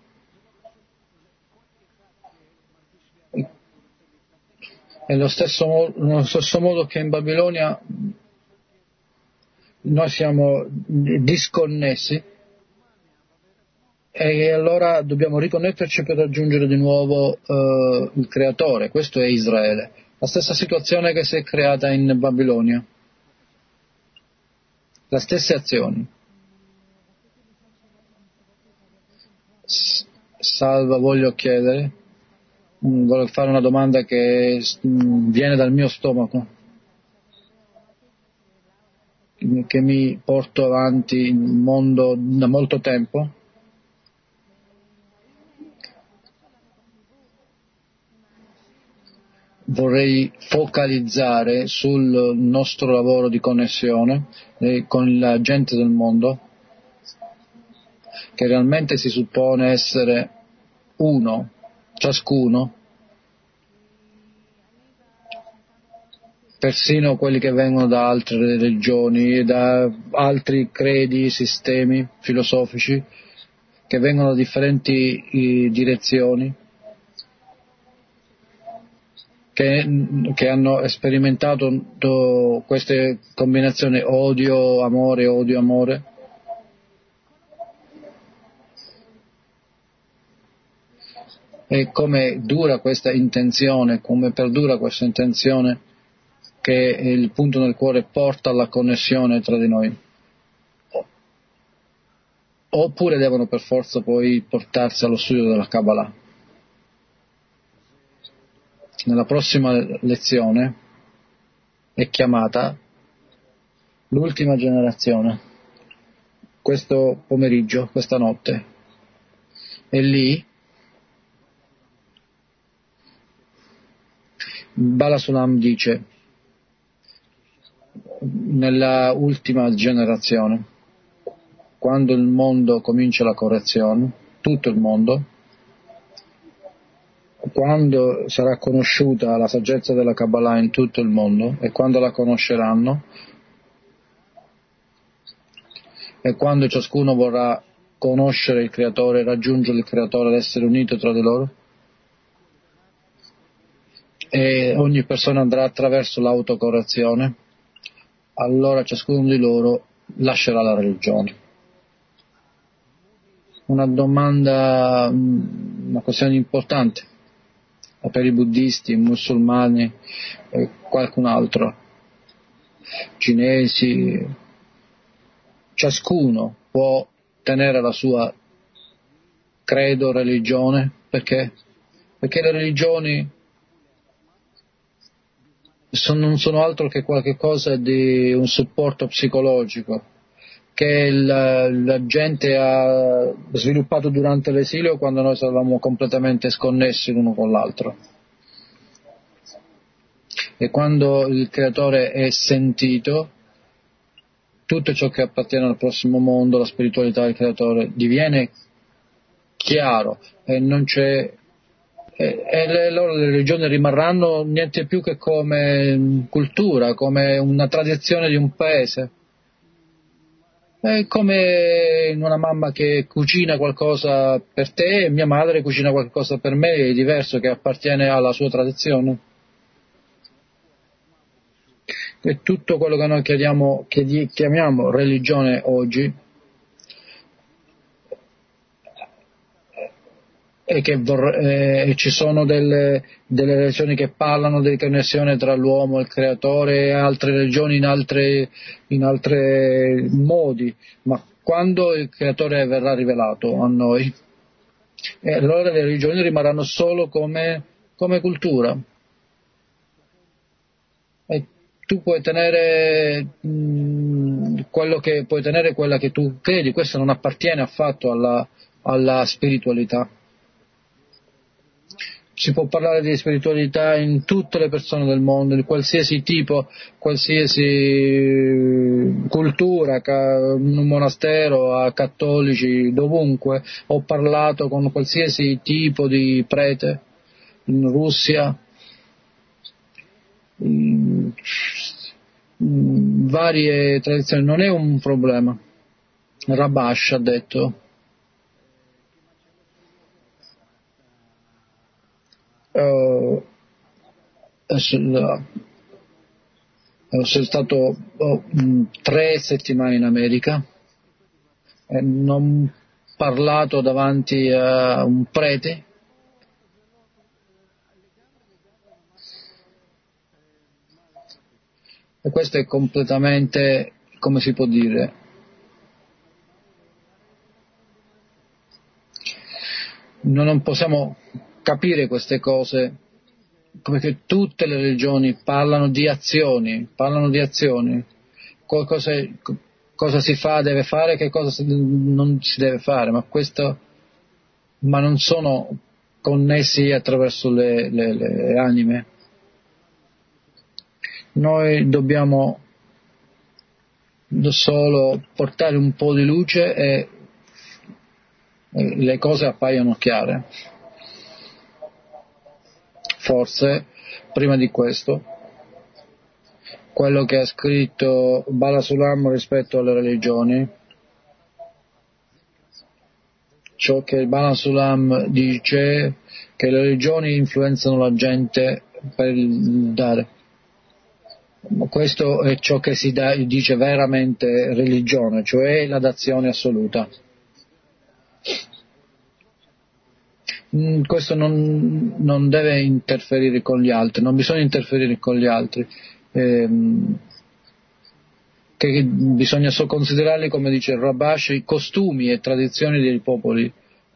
Nello stesso modo che in Babilonia noi siamo disconnessi, e allora dobbiamo riconnetterci per raggiungere di nuovo il Creatore. Questo è Israele, la stessa situazione che si è creata in Babilonia, le stesse azioni. Salva, voglio fare una domanda che viene dal mio stomaco, che mi porto avanti il mondo da molto tempo. Vorrei focalizzare sul nostro lavoro di connessione con la gente del mondo, che realmente si suppone essere uno, ciascuno, persino quelli che vengono da altre religioni, da altri credi, sistemi filosofici, che vengono da differenti direzioni, che hanno sperimentato queste combinazioni odio, amore, e come dura questa intenzione, come perdura questa intenzione, che è il punto nel cuore porta alla connessione tra di noi. Oppure devono per forza poi portarsi allo studio della Kabbalah. Nella prossima lezione è chiamata l'ultima generazione, questo pomeriggio, questa notte, e lì Bala Sulam dice, nella ultima generazione, quando il mondo comincia la correzione, tutto il mondo, quando sarà conosciuta la saggezza della Kabbalah in tutto il mondo, e quando la conosceranno, e quando ciascuno vorrà conoscere il Creatore, raggiungere il Creatore ed essere unito tra di loro, e ogni persona andrà attraverso l'autocorrezione, allora ciascuno di loro lascerà la religione. Una domanda, una questione importante per i buddisti, i musulmani e qualcun altro, cinesi. Ciascuno può tenere la sua credo, religione, perché le religioni non sono altro che qualche cosa di un supporto psicologico che la gente ha sviluppato durante l'esilio, quando noi eravamo completamente sconnessi l'uno con l'altro. E quando il Creatore è sentito, tutto ciò che appartiene al prossimo mondo, la spiritualità del Creatore, diviene chiaro e non c'è, e le religioni rimarranno niente più che come cultura, come una tradizione di un paese. È come una mamma che cucina qualcosa per te e mia madre cucina qualcosa per me, è diverso, che appartiene alla sua tradizione. E tutto quello che noi chiamiamo religione oggi, e che ci sono delle religioni che parlano di connessione tra l'uomo e il Creatore, e altre religioni in altri modi, ma quando il Creatore verrà rivelato a noi, allora le religioni rimarranno solo come cultura. E tu puoi tenere quello che puoi tenere, quella che tu credi, questo non appartiene affatto alla spiritualità. Si può parlare di spiritualità in tutte le persone del mondo, di qualsiasi tipo, qualsiasi cultura, in un monastero, a cattolici, dovunque. Ho parlato con qualsiasi tipo di prete in Russia, varie tradizioni, non è un problema. Rabash ha detto, sono stato 3 settimane in America e non ho parlato davanti a un prete, e questo è completamente, come si può dire, non possiamo capire queste cose, come che tutte le religioni parlano di azioni, cosa si fa, deve fare, che cosa non si deve fare, ma non sono connessi attraverso le anime. Noi dobbiamo solo portare un po' di luce e le cose appaiono chiare. Forse, prima di questo, quello che ha scritto Bala Sulam rispetto alle religioni, ciò che Bala Sulam dice, che le religioni influenzano la gente per il dare. Questo è ciò che si dice veramente religione, cioè la dazione assoluta. Questo non deve interferire con gli altri, non bisogna interferire con gli altri, che bisogna considerarli, come dice il Rabash, costumi e tradizioni dei popoli,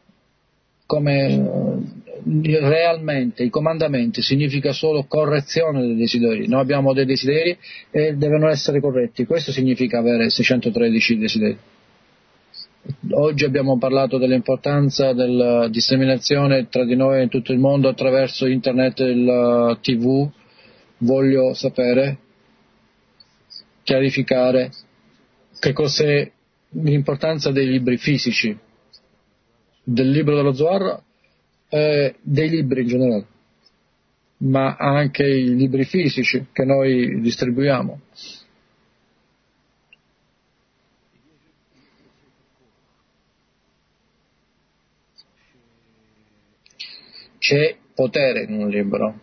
come realmente i comandamenti significa solo correzione dei desideri. Noi abbiamo dei desideri e devono essere corretti, questo significa avere 613 desideri. Oggi abbiamo parlato dell'importanza della disseminazione tra di noi in tutto il mondo attraverso internet e il TV. Voglio sapere, chiarificare che cos'è l'importanza dei libri fisici, del libro dello Zohar, dei libri in generale, ma anche i libri fisici che noi distribuiamo. C'è potere in un libro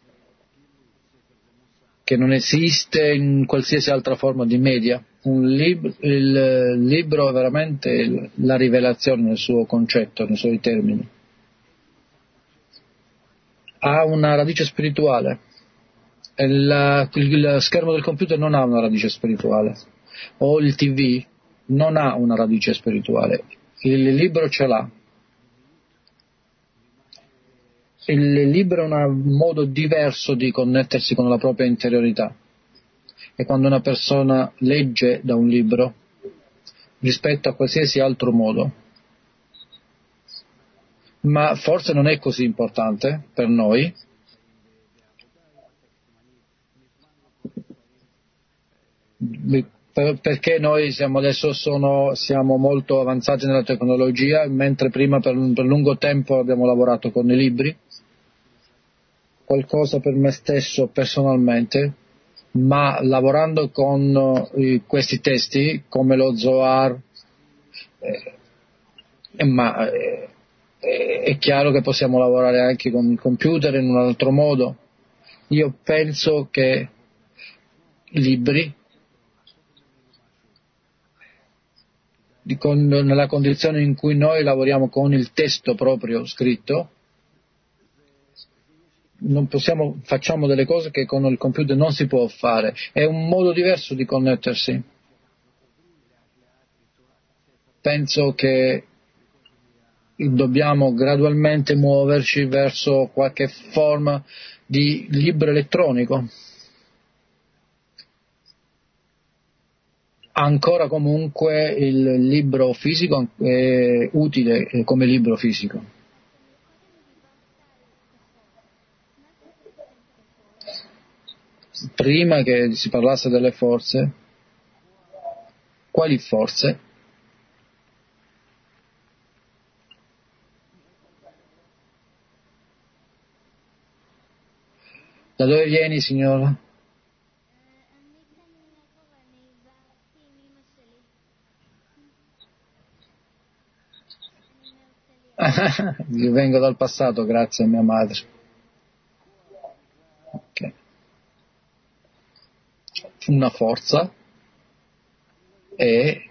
che non esiste in qualsiasi altra forma di media. Il libro è veramente la rivelazione nel suo concetto, nei suoi termini. Ha una radice spirituale. Il schermo del computer non ha una radice spirituale, o il TV non ha una radice spirituale. Il libro ce l'ha. Il libro è un modo diverso di connettersi con la propria interiorità, e quando una persona legge da un libro rispetto a qualsiasi altro modo, ma forse non è così importante per noi, perché noi siamo molto avanzati nella tecnologia, mentre prima per lungo tempo abbiamo lavorato con i libri. Qualcosa per me stesso personalmente, ma lavorando con questi testi come lo Zohar, è chiaro che possiamo lavorare anche con il computer in un altro modo. Io penso che i libri, nella condizione in cui noi lavoriamo con il testo proprio scritto, facciamo delle cose che con il computer non si può fare. È un modo diverso di connettersi. Penso che dobbiamo gradualmente muoverci verso qualche forma di libro elettronico. Ancora comunque il libro fisico è utile come libro fisico. Prima che si parlasse delle forze, quali forze? Da dove vieni, signora? Io vengo dal passato grazie a mia madre. Okay. Una forza e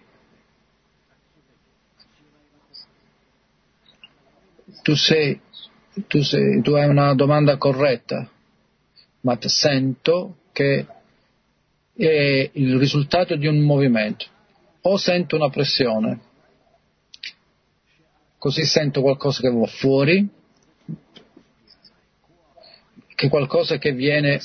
tu hai una domanda corretta, ma sento che è il risultato di un movimento, o sento una pressione, così sento qualcosa che va fuori, che qualcosa che viene.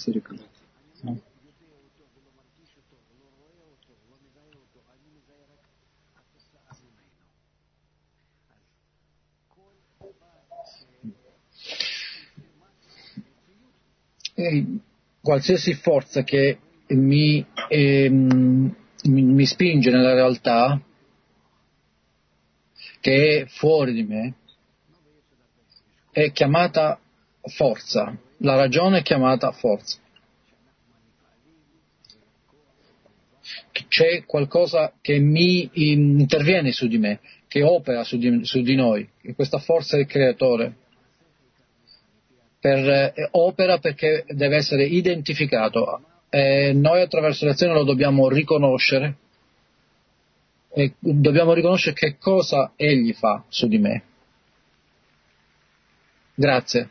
Qualsiasi forza che mi spinge nella realtà, che è fuori di me, è chiamata forza. La ragione è chiamata forza. C'è qualcosa che mi interviene su di me, che opera su di noi, e questa forza è il creatore. Opera perché deve essere identificato. Noi attraverso l'azione lo dobbiamo riconoscere, e dobbiamo riconoscere che cosa egli fa su di me. Grazie.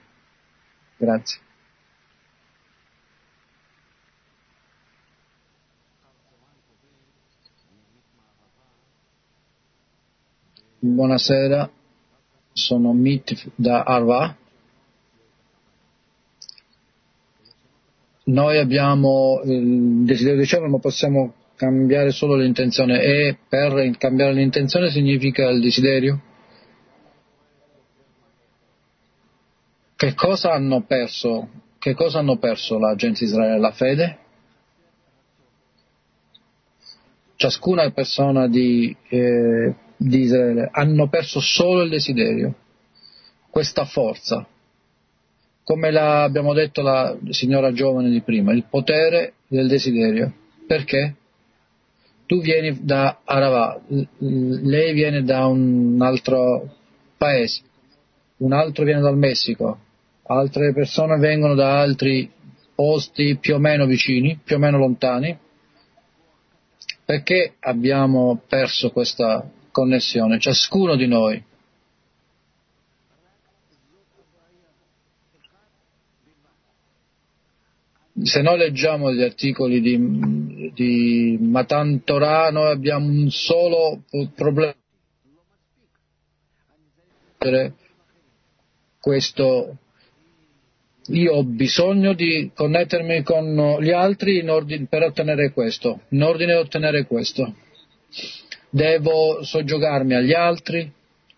Buonasera, sono Mit da Arva. Noi abbiamo il desiderio di ricevere, ma possiamo cambiare solo l'intenzione, e per cambiare l'intenzione significa il desiderio. Che cosa hanno perso la gente di Israele? La fede? Ciascuna persona di Israele hanno perso solo il desiderio, questa forza, come abbiamo detto la signora giovane di prima, il potere del desiderio. Perché? Tu vieni da Arava, lei viene da un altro paese, un altro viene dal Messico, altre persone vengono da altri posti più o meno vicini, più o meno lontani. Perché abbiamo perso questa connessione, ciascuno di noi? Se noi leggiamo gli articoli di Matan Torah, noi abbiamo un solo problema: questo. Io ho bisogno di connettermi con gli altri per ottenere questo, in ordine a ottenere questo. Devo soggiogarmi agli altri,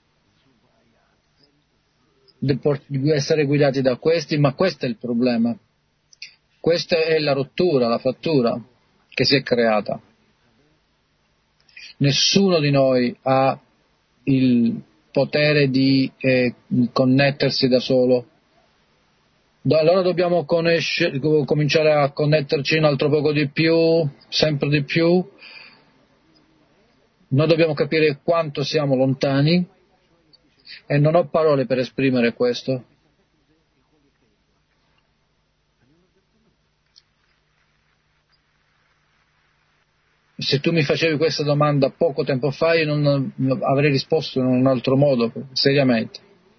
devo essere guidati da questi, ma questo è il problema. Questa è la rottura, la frattura che si è creata. Nessuno di noi ha il potere di connettersi da solo. Allora dobbiamo cominciare a connetterci un altro poco di più, sempre di più. Noi dobbiamo capire quanto siamo lontani, e non ho parole per esprimere questo. Se tu mi facevi questa domanda poco tempo fa, io non avrei risposto in un altro modo, seriamente.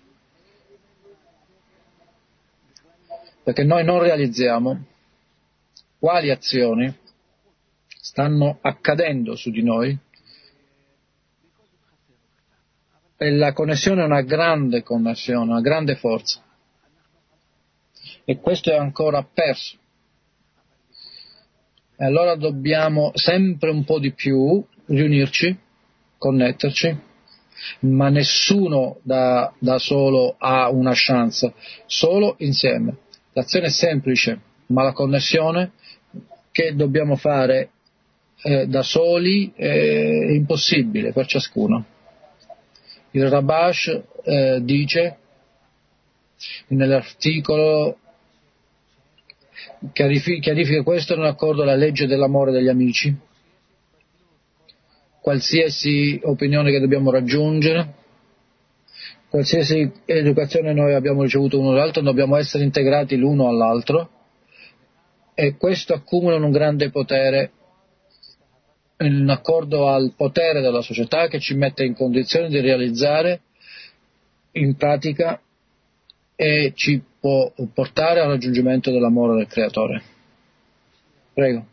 Perché noi non realizziamo quali azioni stanno accadendo su di noi, e la connessione è una grande connessione, una grande forza, e questo è ancora perso. E allora dobbiamo sempre un po' di più riunirci, connetterci, ma nessuno da solo ha una chance, solo insieme. L'azione è semplice, ma la connessione che dobbiamo fare da soli è impossibile per ciascuno. Il Rabash dice nell'articolo, chiarifica questo in accordo alla legge dell'amore degli amici. Qualsiasi opinione che dobbiamo raggiungere, qualsiasi educazione noi abbiamo ricevuto uno dall'altro, dobbiamo essere integrati l'uno all'altro, e questo accumula un grande potere in accordo al potere della società, che ci mette in condizione di realizzare in pratica e ci può portare al raggiungimento dell'amore del Creatore. Prego.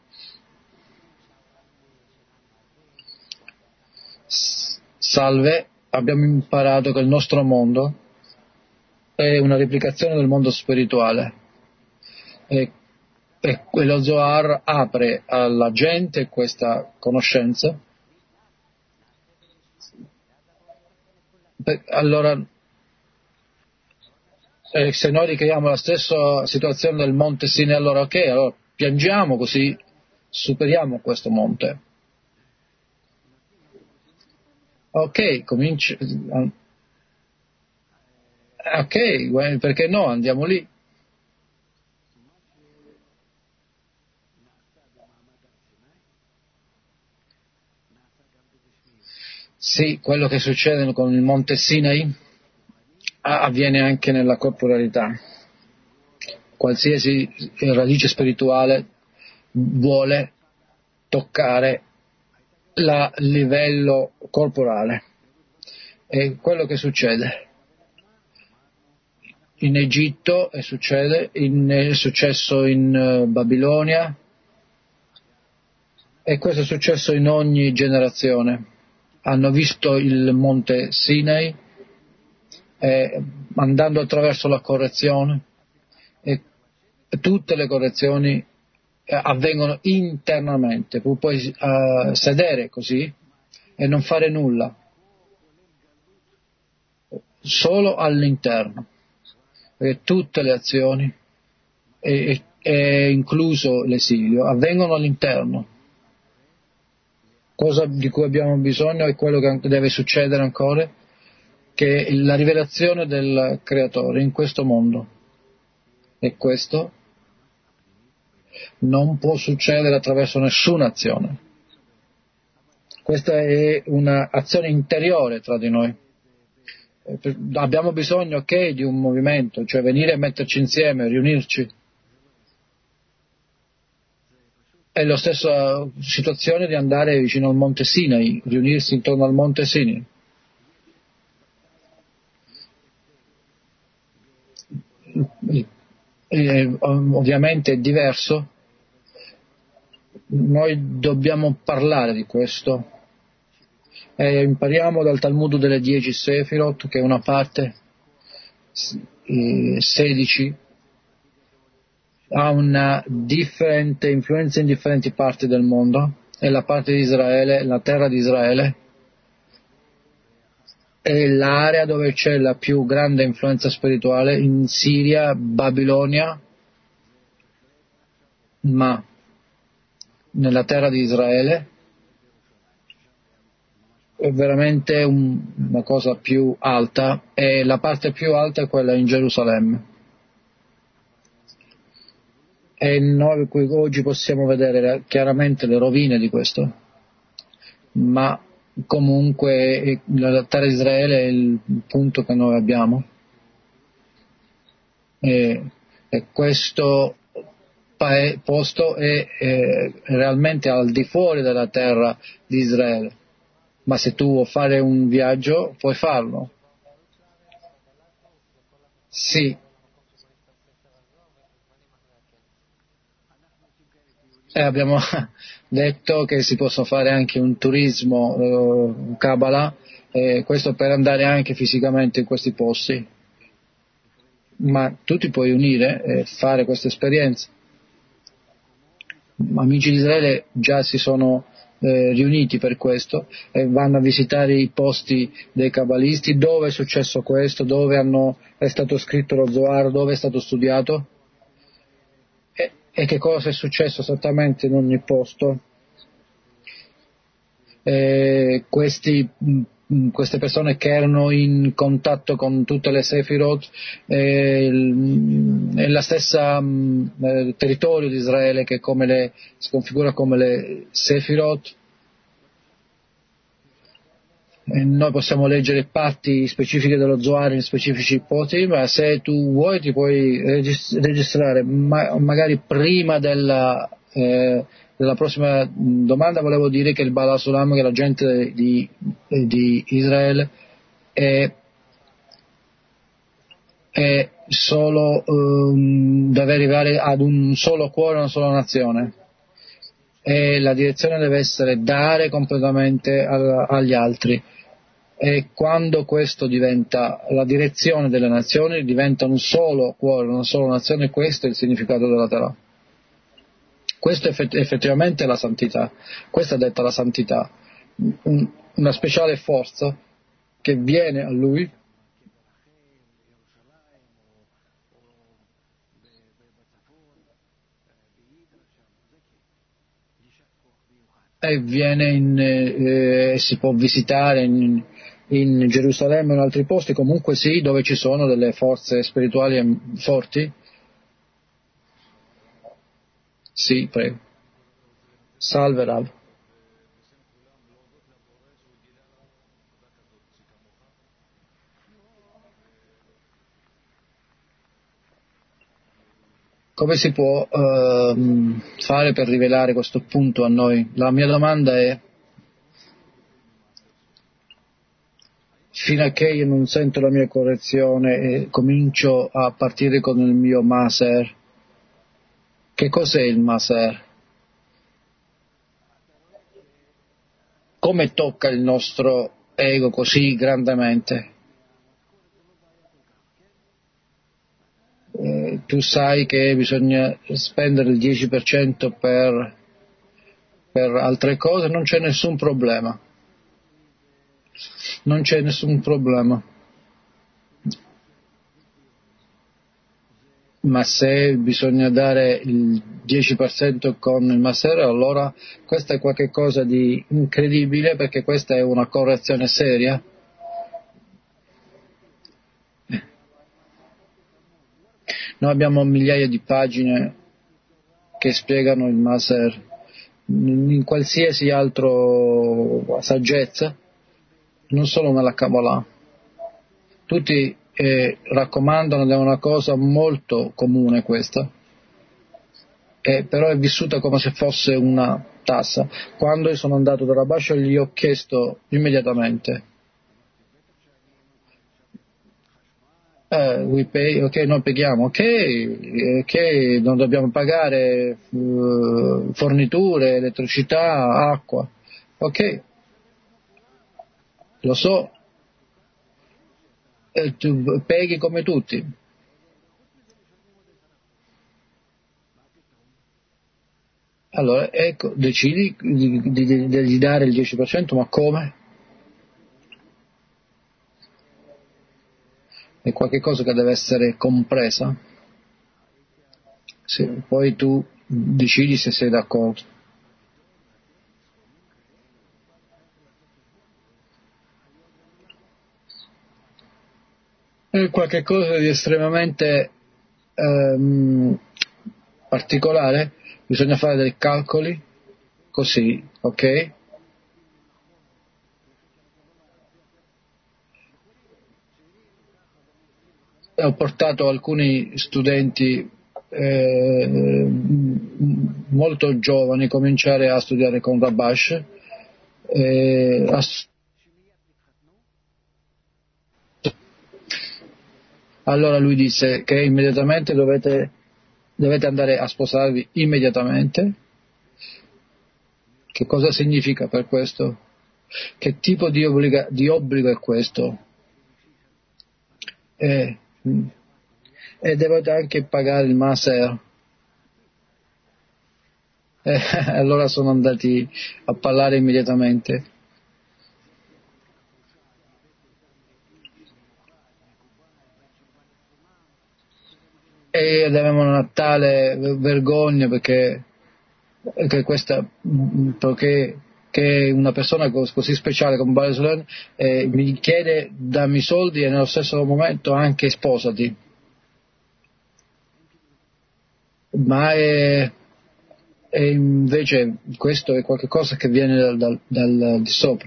Salve, abbiamo imparato che il nostro mondo è una replicazione del mondo spirituale, e lo Zohar apre alla gente questa conoscenza. Allora, se noi ricreiamo la stessa situazione del monte Sinai, allora ok, allora piangiamo, così superiamo questo monte. Ok, ok, perché no, andiamo lì. Sì, quello che succede con il monte Sinai avviene anche nella corporalità. Qualsiasi radice spirituale vuole toccare il livello corporale. E quello che succede, in Egitto è successo in Babilonia, e questo è successo in ogni generazione. Hanno visto il monte Sinai, andando attraverso la correzione, e tutte le correzioni avvengono internamente. Puoi sedere così e non fare nulla, solo all'interno, perché tutte le azioni, incluso l'esilio, avvengono all'interno. Cosa di cui abbiamo bisogno è quello che deve succedere ancora, che è la rivelazione del Creatore in questo mondo, e questo non può succedere attraverso nessuna azione. Questa è un'azione interiore tra di noi. Abbiamo bisogno che di un movimento, cioè venire e metterci insieme, riunirci. È la stessa situazione di andare vicino al Monte Sinai, riunirsi intorno al Monte Sinai. Ovviamente è diverso. Noi dobbiamo parlare di questo. Impariamo dal Talmud delle 10 Sefirot, che è una parte, 16, ha una differente influenza in differenti parti del mondo, e la parte di Israele, la terra di Israele, è l'area dove c'è la più grande influenza spirituale, in Siria, Babilonia, ma nella terra di Israele è veramente una cosa più alta, e la parte più alta è quella in Gerusalemme. E noi qui oggi possiamo vedere chiaramente le rovine di questo, ma comunque la terra di Israele è il punto che noi abbiamo, e questo posto è realmente al di fuori della terra di Israele, ma se tu vuoi fare un viaggio puoi farlo. Sì. Abbiamo detto che si possa fare anche un turismo Kabbalah, questo per andare anche fisicamente in questi posti, ma tu ti puoi unire e fare questa esperienza. Amici di Israele già si sono riuniti per questo, e vanno a visitare i posti dei kabbalisti, dove è successo questo, dove è stato scritto lo Zohar, dove è stato studiato, e che cosa è successo esattamente in ogni posto. Queste persone che erano in contatto con tutte le Sefirot, è la stessa territorio di Israele che si configura come le Sefirot. Noi possiamo leggere parti specifiche dello Zohar in specifici posti, ma se tu vuoi ti puoi registrare. Magari prima della prossima domanda volevo dire che il Bala Sulam, che la gente di Israele è solo deve arrivare ad un solo cuore, una sola nazione, e la direzione deve essere dare completamente agli altri. E quando questo diventa la direzione delle nazioni, diventa un solo cuore, una sola nazione. Questo è il significato della Torah. Questo effettivamente è la santità. Questa è detta la santità, una speciale forza che viene a lui e viene si può visitare in Gerusalemme o in altri posti, comunque sì, dove ci sono delle forze spirituali forti. Sì, prego. Salve Rav. Come si può fare per rivelare questo punto a noi? La mia domanda è: fino a che io non sento la mia correzione e comincio a partire con il mio maser. Che cos'è il maser? Come tocca il nostro ego così grandemente? Tu sai che bisogna spendere il 10% per altre cose, non c'è nessun problema. Non c'è nessun problema. Ma se bisogna dare il 10% con il massero, allora questo è qualcosa di incredibile, perché questa è una correzione seria. Noi abbiamo migliaia di pagine che spiegano il maser in qualsiasi altro saggezza, non solo nella Kabbalah. Tutti raccomandano, ed è una cosa molto comune questa, però è vissuta come se fosse una tassa. Quando io sono andato da Rabash gli ho chiesto immediatamente we pay, ok, noi paghiamo, ok, non dobbiamo pagare forniture, elettricità, acqua, ok, lo so, tu paghi come tutti. Allora, ecco, decidi di dare il 10%, ma come? È qualcosa che deve essere compresa. Sì, poi tu decidi se sei d'accordo. È qualcosa di estremamente particolare, bisogna fare dei calcoli, così, ok? Ho portato alcuni studenti molto giovani a cominciare a studiare con Rabash, allora lui disse che immediatamente dovete andare a sposarvi immediatamente. Che cosa significa per questo? Che tipo di obbligo è questo? E dovete anche pagare il maser. Allora sono andati a parlare immediatamente. E avevamo una tale vergogna perché che una persona così speciale come Balesolen mi chiede dammi soldi e nello stesso momento anche sposati. Ma e invece questo è qualcosa che viene dal di sopra.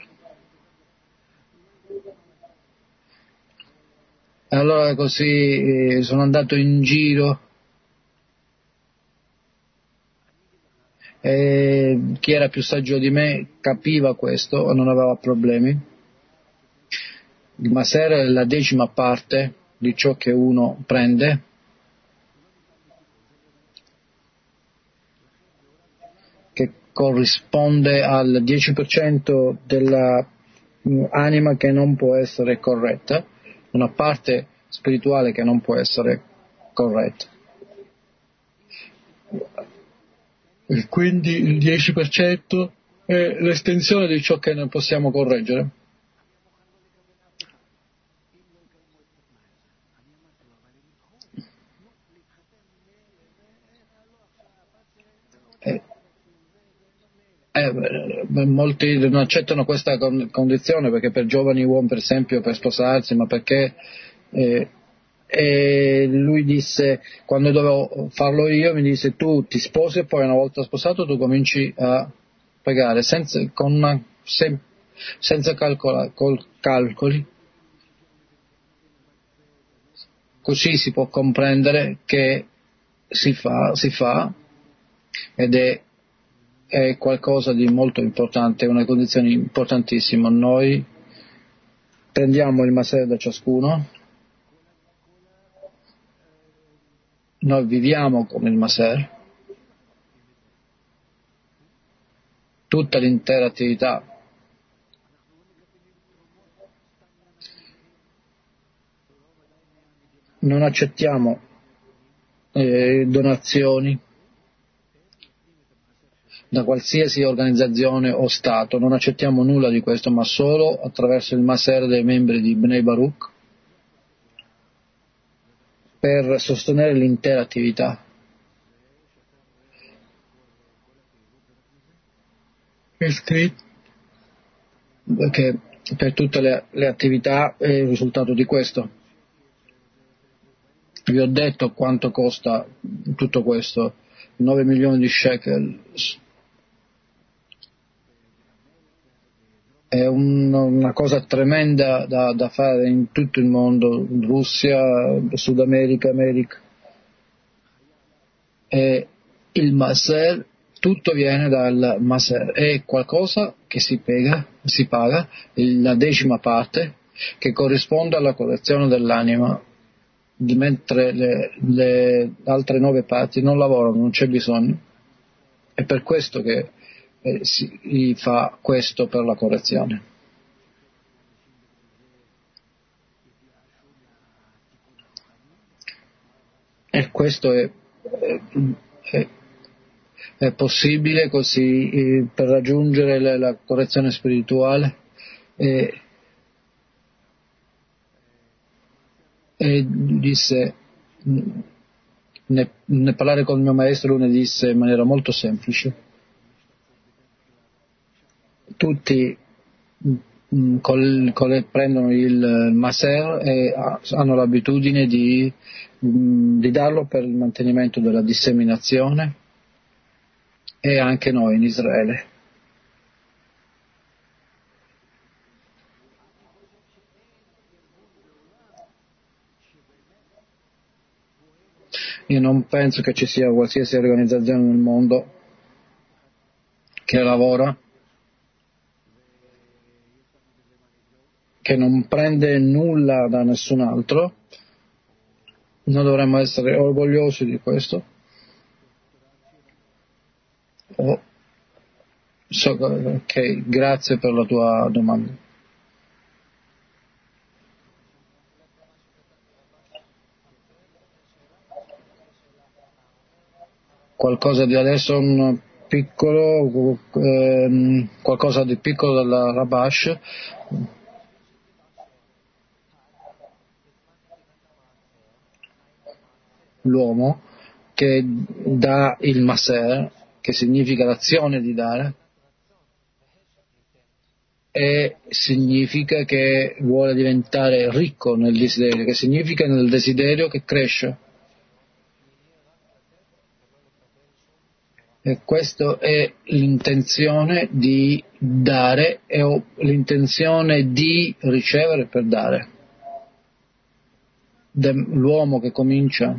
Allora così sono andato in giro e chi era più saggio di me capiva questo e non aveva problemi. Il maser è la 10ª parte di ciò che uno prende, che corrisponde al 10% della anima che non può essere corretta, una parte spirituale che non può essere corretta. E quindi il 10% è l'estensione di ciò che non possiamo correggere. Molti non accettano questa condizione perché per giovani uomini, per esempio, per sposarsi, ma perché e lui disse, quando dovevo farlo io, mi disse tu ti sposi e poi una volta sposato tu cominci a pagare senza calcoli, così si può comprendere che si fa ed è qualcosa di molto importante, è una condizione importantissima. Noi prendiamo il Maser da ciascuno, noi viviamo con il Maser, tutta l'intera attività non accettiamo donazioni da qualsiasi organizzazione o Stato, non accettiamo nulla di questo, ma solo attraverso il Maser dei membri di Bnei Baruch per sostenere l'intera attività. È scritto perché per tutte le attività è il risultato di questo. Vi ho detto quanto costa tutto questo, 9 milioni di shekel. È una cosa tremenda da fare in tutto il mondo, Russia, Sud America, America. E il Maser, tutto viene dal Maser, è qualcosa che si paga, la 10ª parte, che corrisponde alla correzione dell'anima, mentre le altre 9 parti non lavorano, non c'è bisogno. È per questo che si fa questo per la correzione. E questo è possibile così per raggiungere la correzione spirituale. E disse, ne parlare con il mio maestro, lui ne disse in maniera molto semplice: tutti prendono il Maser e hanno l'abitudine di darlo per il mantenimento della disseminazione, e anche noi in Israele. Io non penso che ci sia qualsiasi organizzazione nel mondo che lavora, che non prende nulla da nessun altro. Noi dovremmo essere orgogliosi di questo. Ok, grazie per la tua domanda. Qualcosa di adesso un piccolo, qualcosa di piccolo dalla Rabash. L'uomo che dà il Maser, che significa l'azione di dare, e significa che vuole diventare ricco nel desiderio, che significa nel desiderio che cresce. E questa è l'intenzione di dare e l'intenzione di ricevere per dare. L'uomo che comincia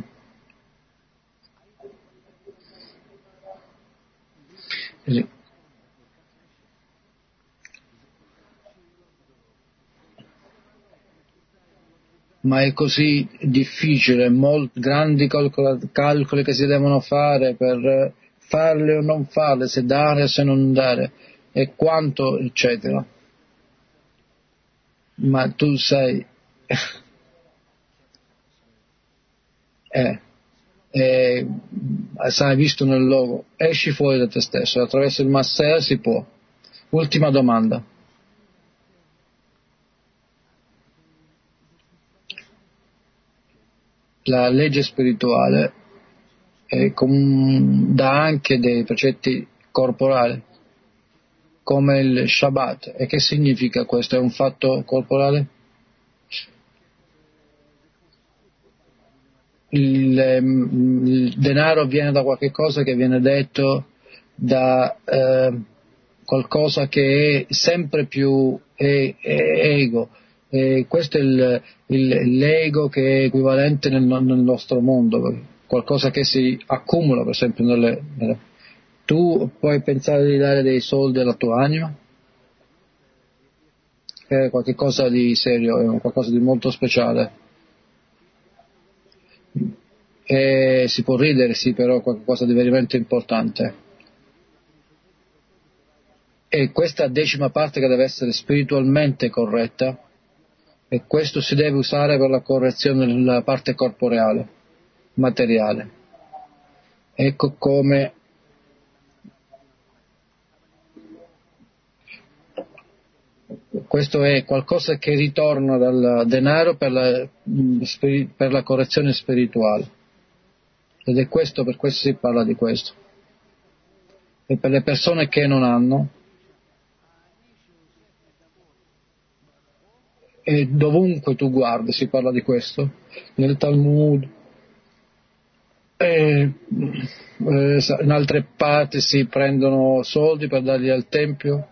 ma è così difficile, grandi calcoli che si devono fare per farle o non farle, se dare o se non dare, e quanto, eccetera. Ma tu sai, sai, visto nel logo, esci fuori da te stesso, attraverso il Maser si può. Ultima domanda. La legge spirituale dà anche dei precetti corporali, come il Shabbat. E che significa questo? È un fatto corporale? Il denaro viene da qualche cosa che viene detto da qualcosa che è sempre più ego. Questo è l'ego che è equivalente nel nostro mondo, qualcosa che si accumula, per esempio tu puoi pensare di dare dei soldi alla tua anima? è qualcosa di serio, è qualcosa di molto speciale. E si può ridere, sì, però è qualcosa di veramente importante. E questa decima parte che deve essere spiritualmente corretta, e questo si deve usare per la correzione della parte corporeale, materiale. Ecco come questo è qualcosa che ritorna dal denaro per la correzione spirituale. Ed è questo, per questo si parla di questo. E per le persone che non hanno, e dovunque tu guardi si parla di questo, nel Talmud, in altre parti si prendono soldi per darli al Tempio.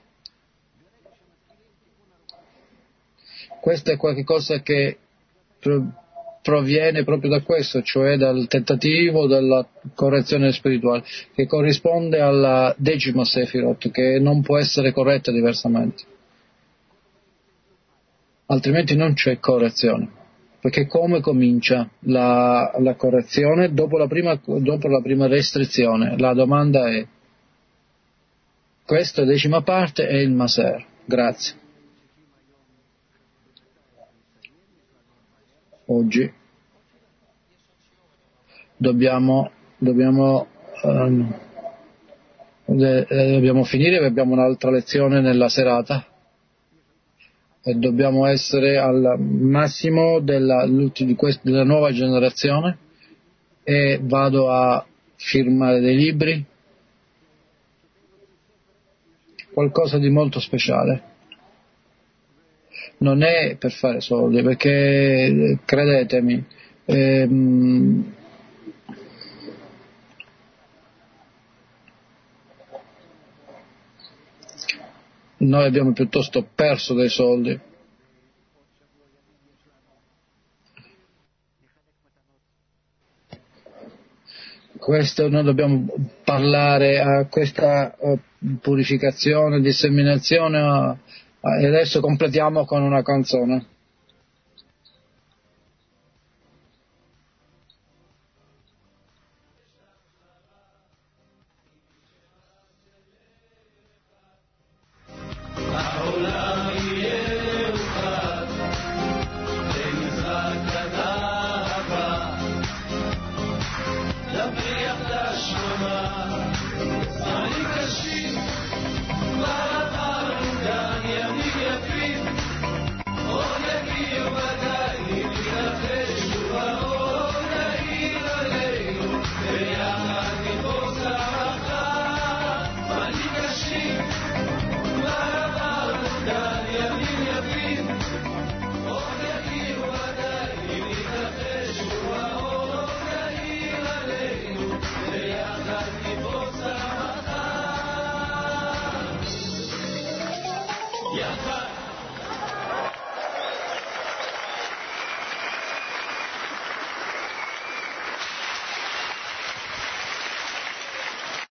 Questo è qualcosa che proviene proprio da questo, cioè dal tentativo della correzione spirituale, che corrisponde alla decima Sefirot, che non può essere corretta diversamente. Altrimenti non c'è correzione. Perché come comincia la correzione? Dopo la prima restrizione. La domanda è: questa decima parte è il Maser. Grazie. Oggi dobbiamo finire, abbiamo un'altra lezione nella serata e dobbiamo essere al massimo della nuova generazione, e vado a firmare dei libri, qualcosa di molto speciale. Non è per fare soldi, perché credetemi, noi abbiamo piuttosto perso dei soldi. Questo noi dobbiamo parlare a questa purificazione, disseminazione, e adesso completiamo con una canzone. יחד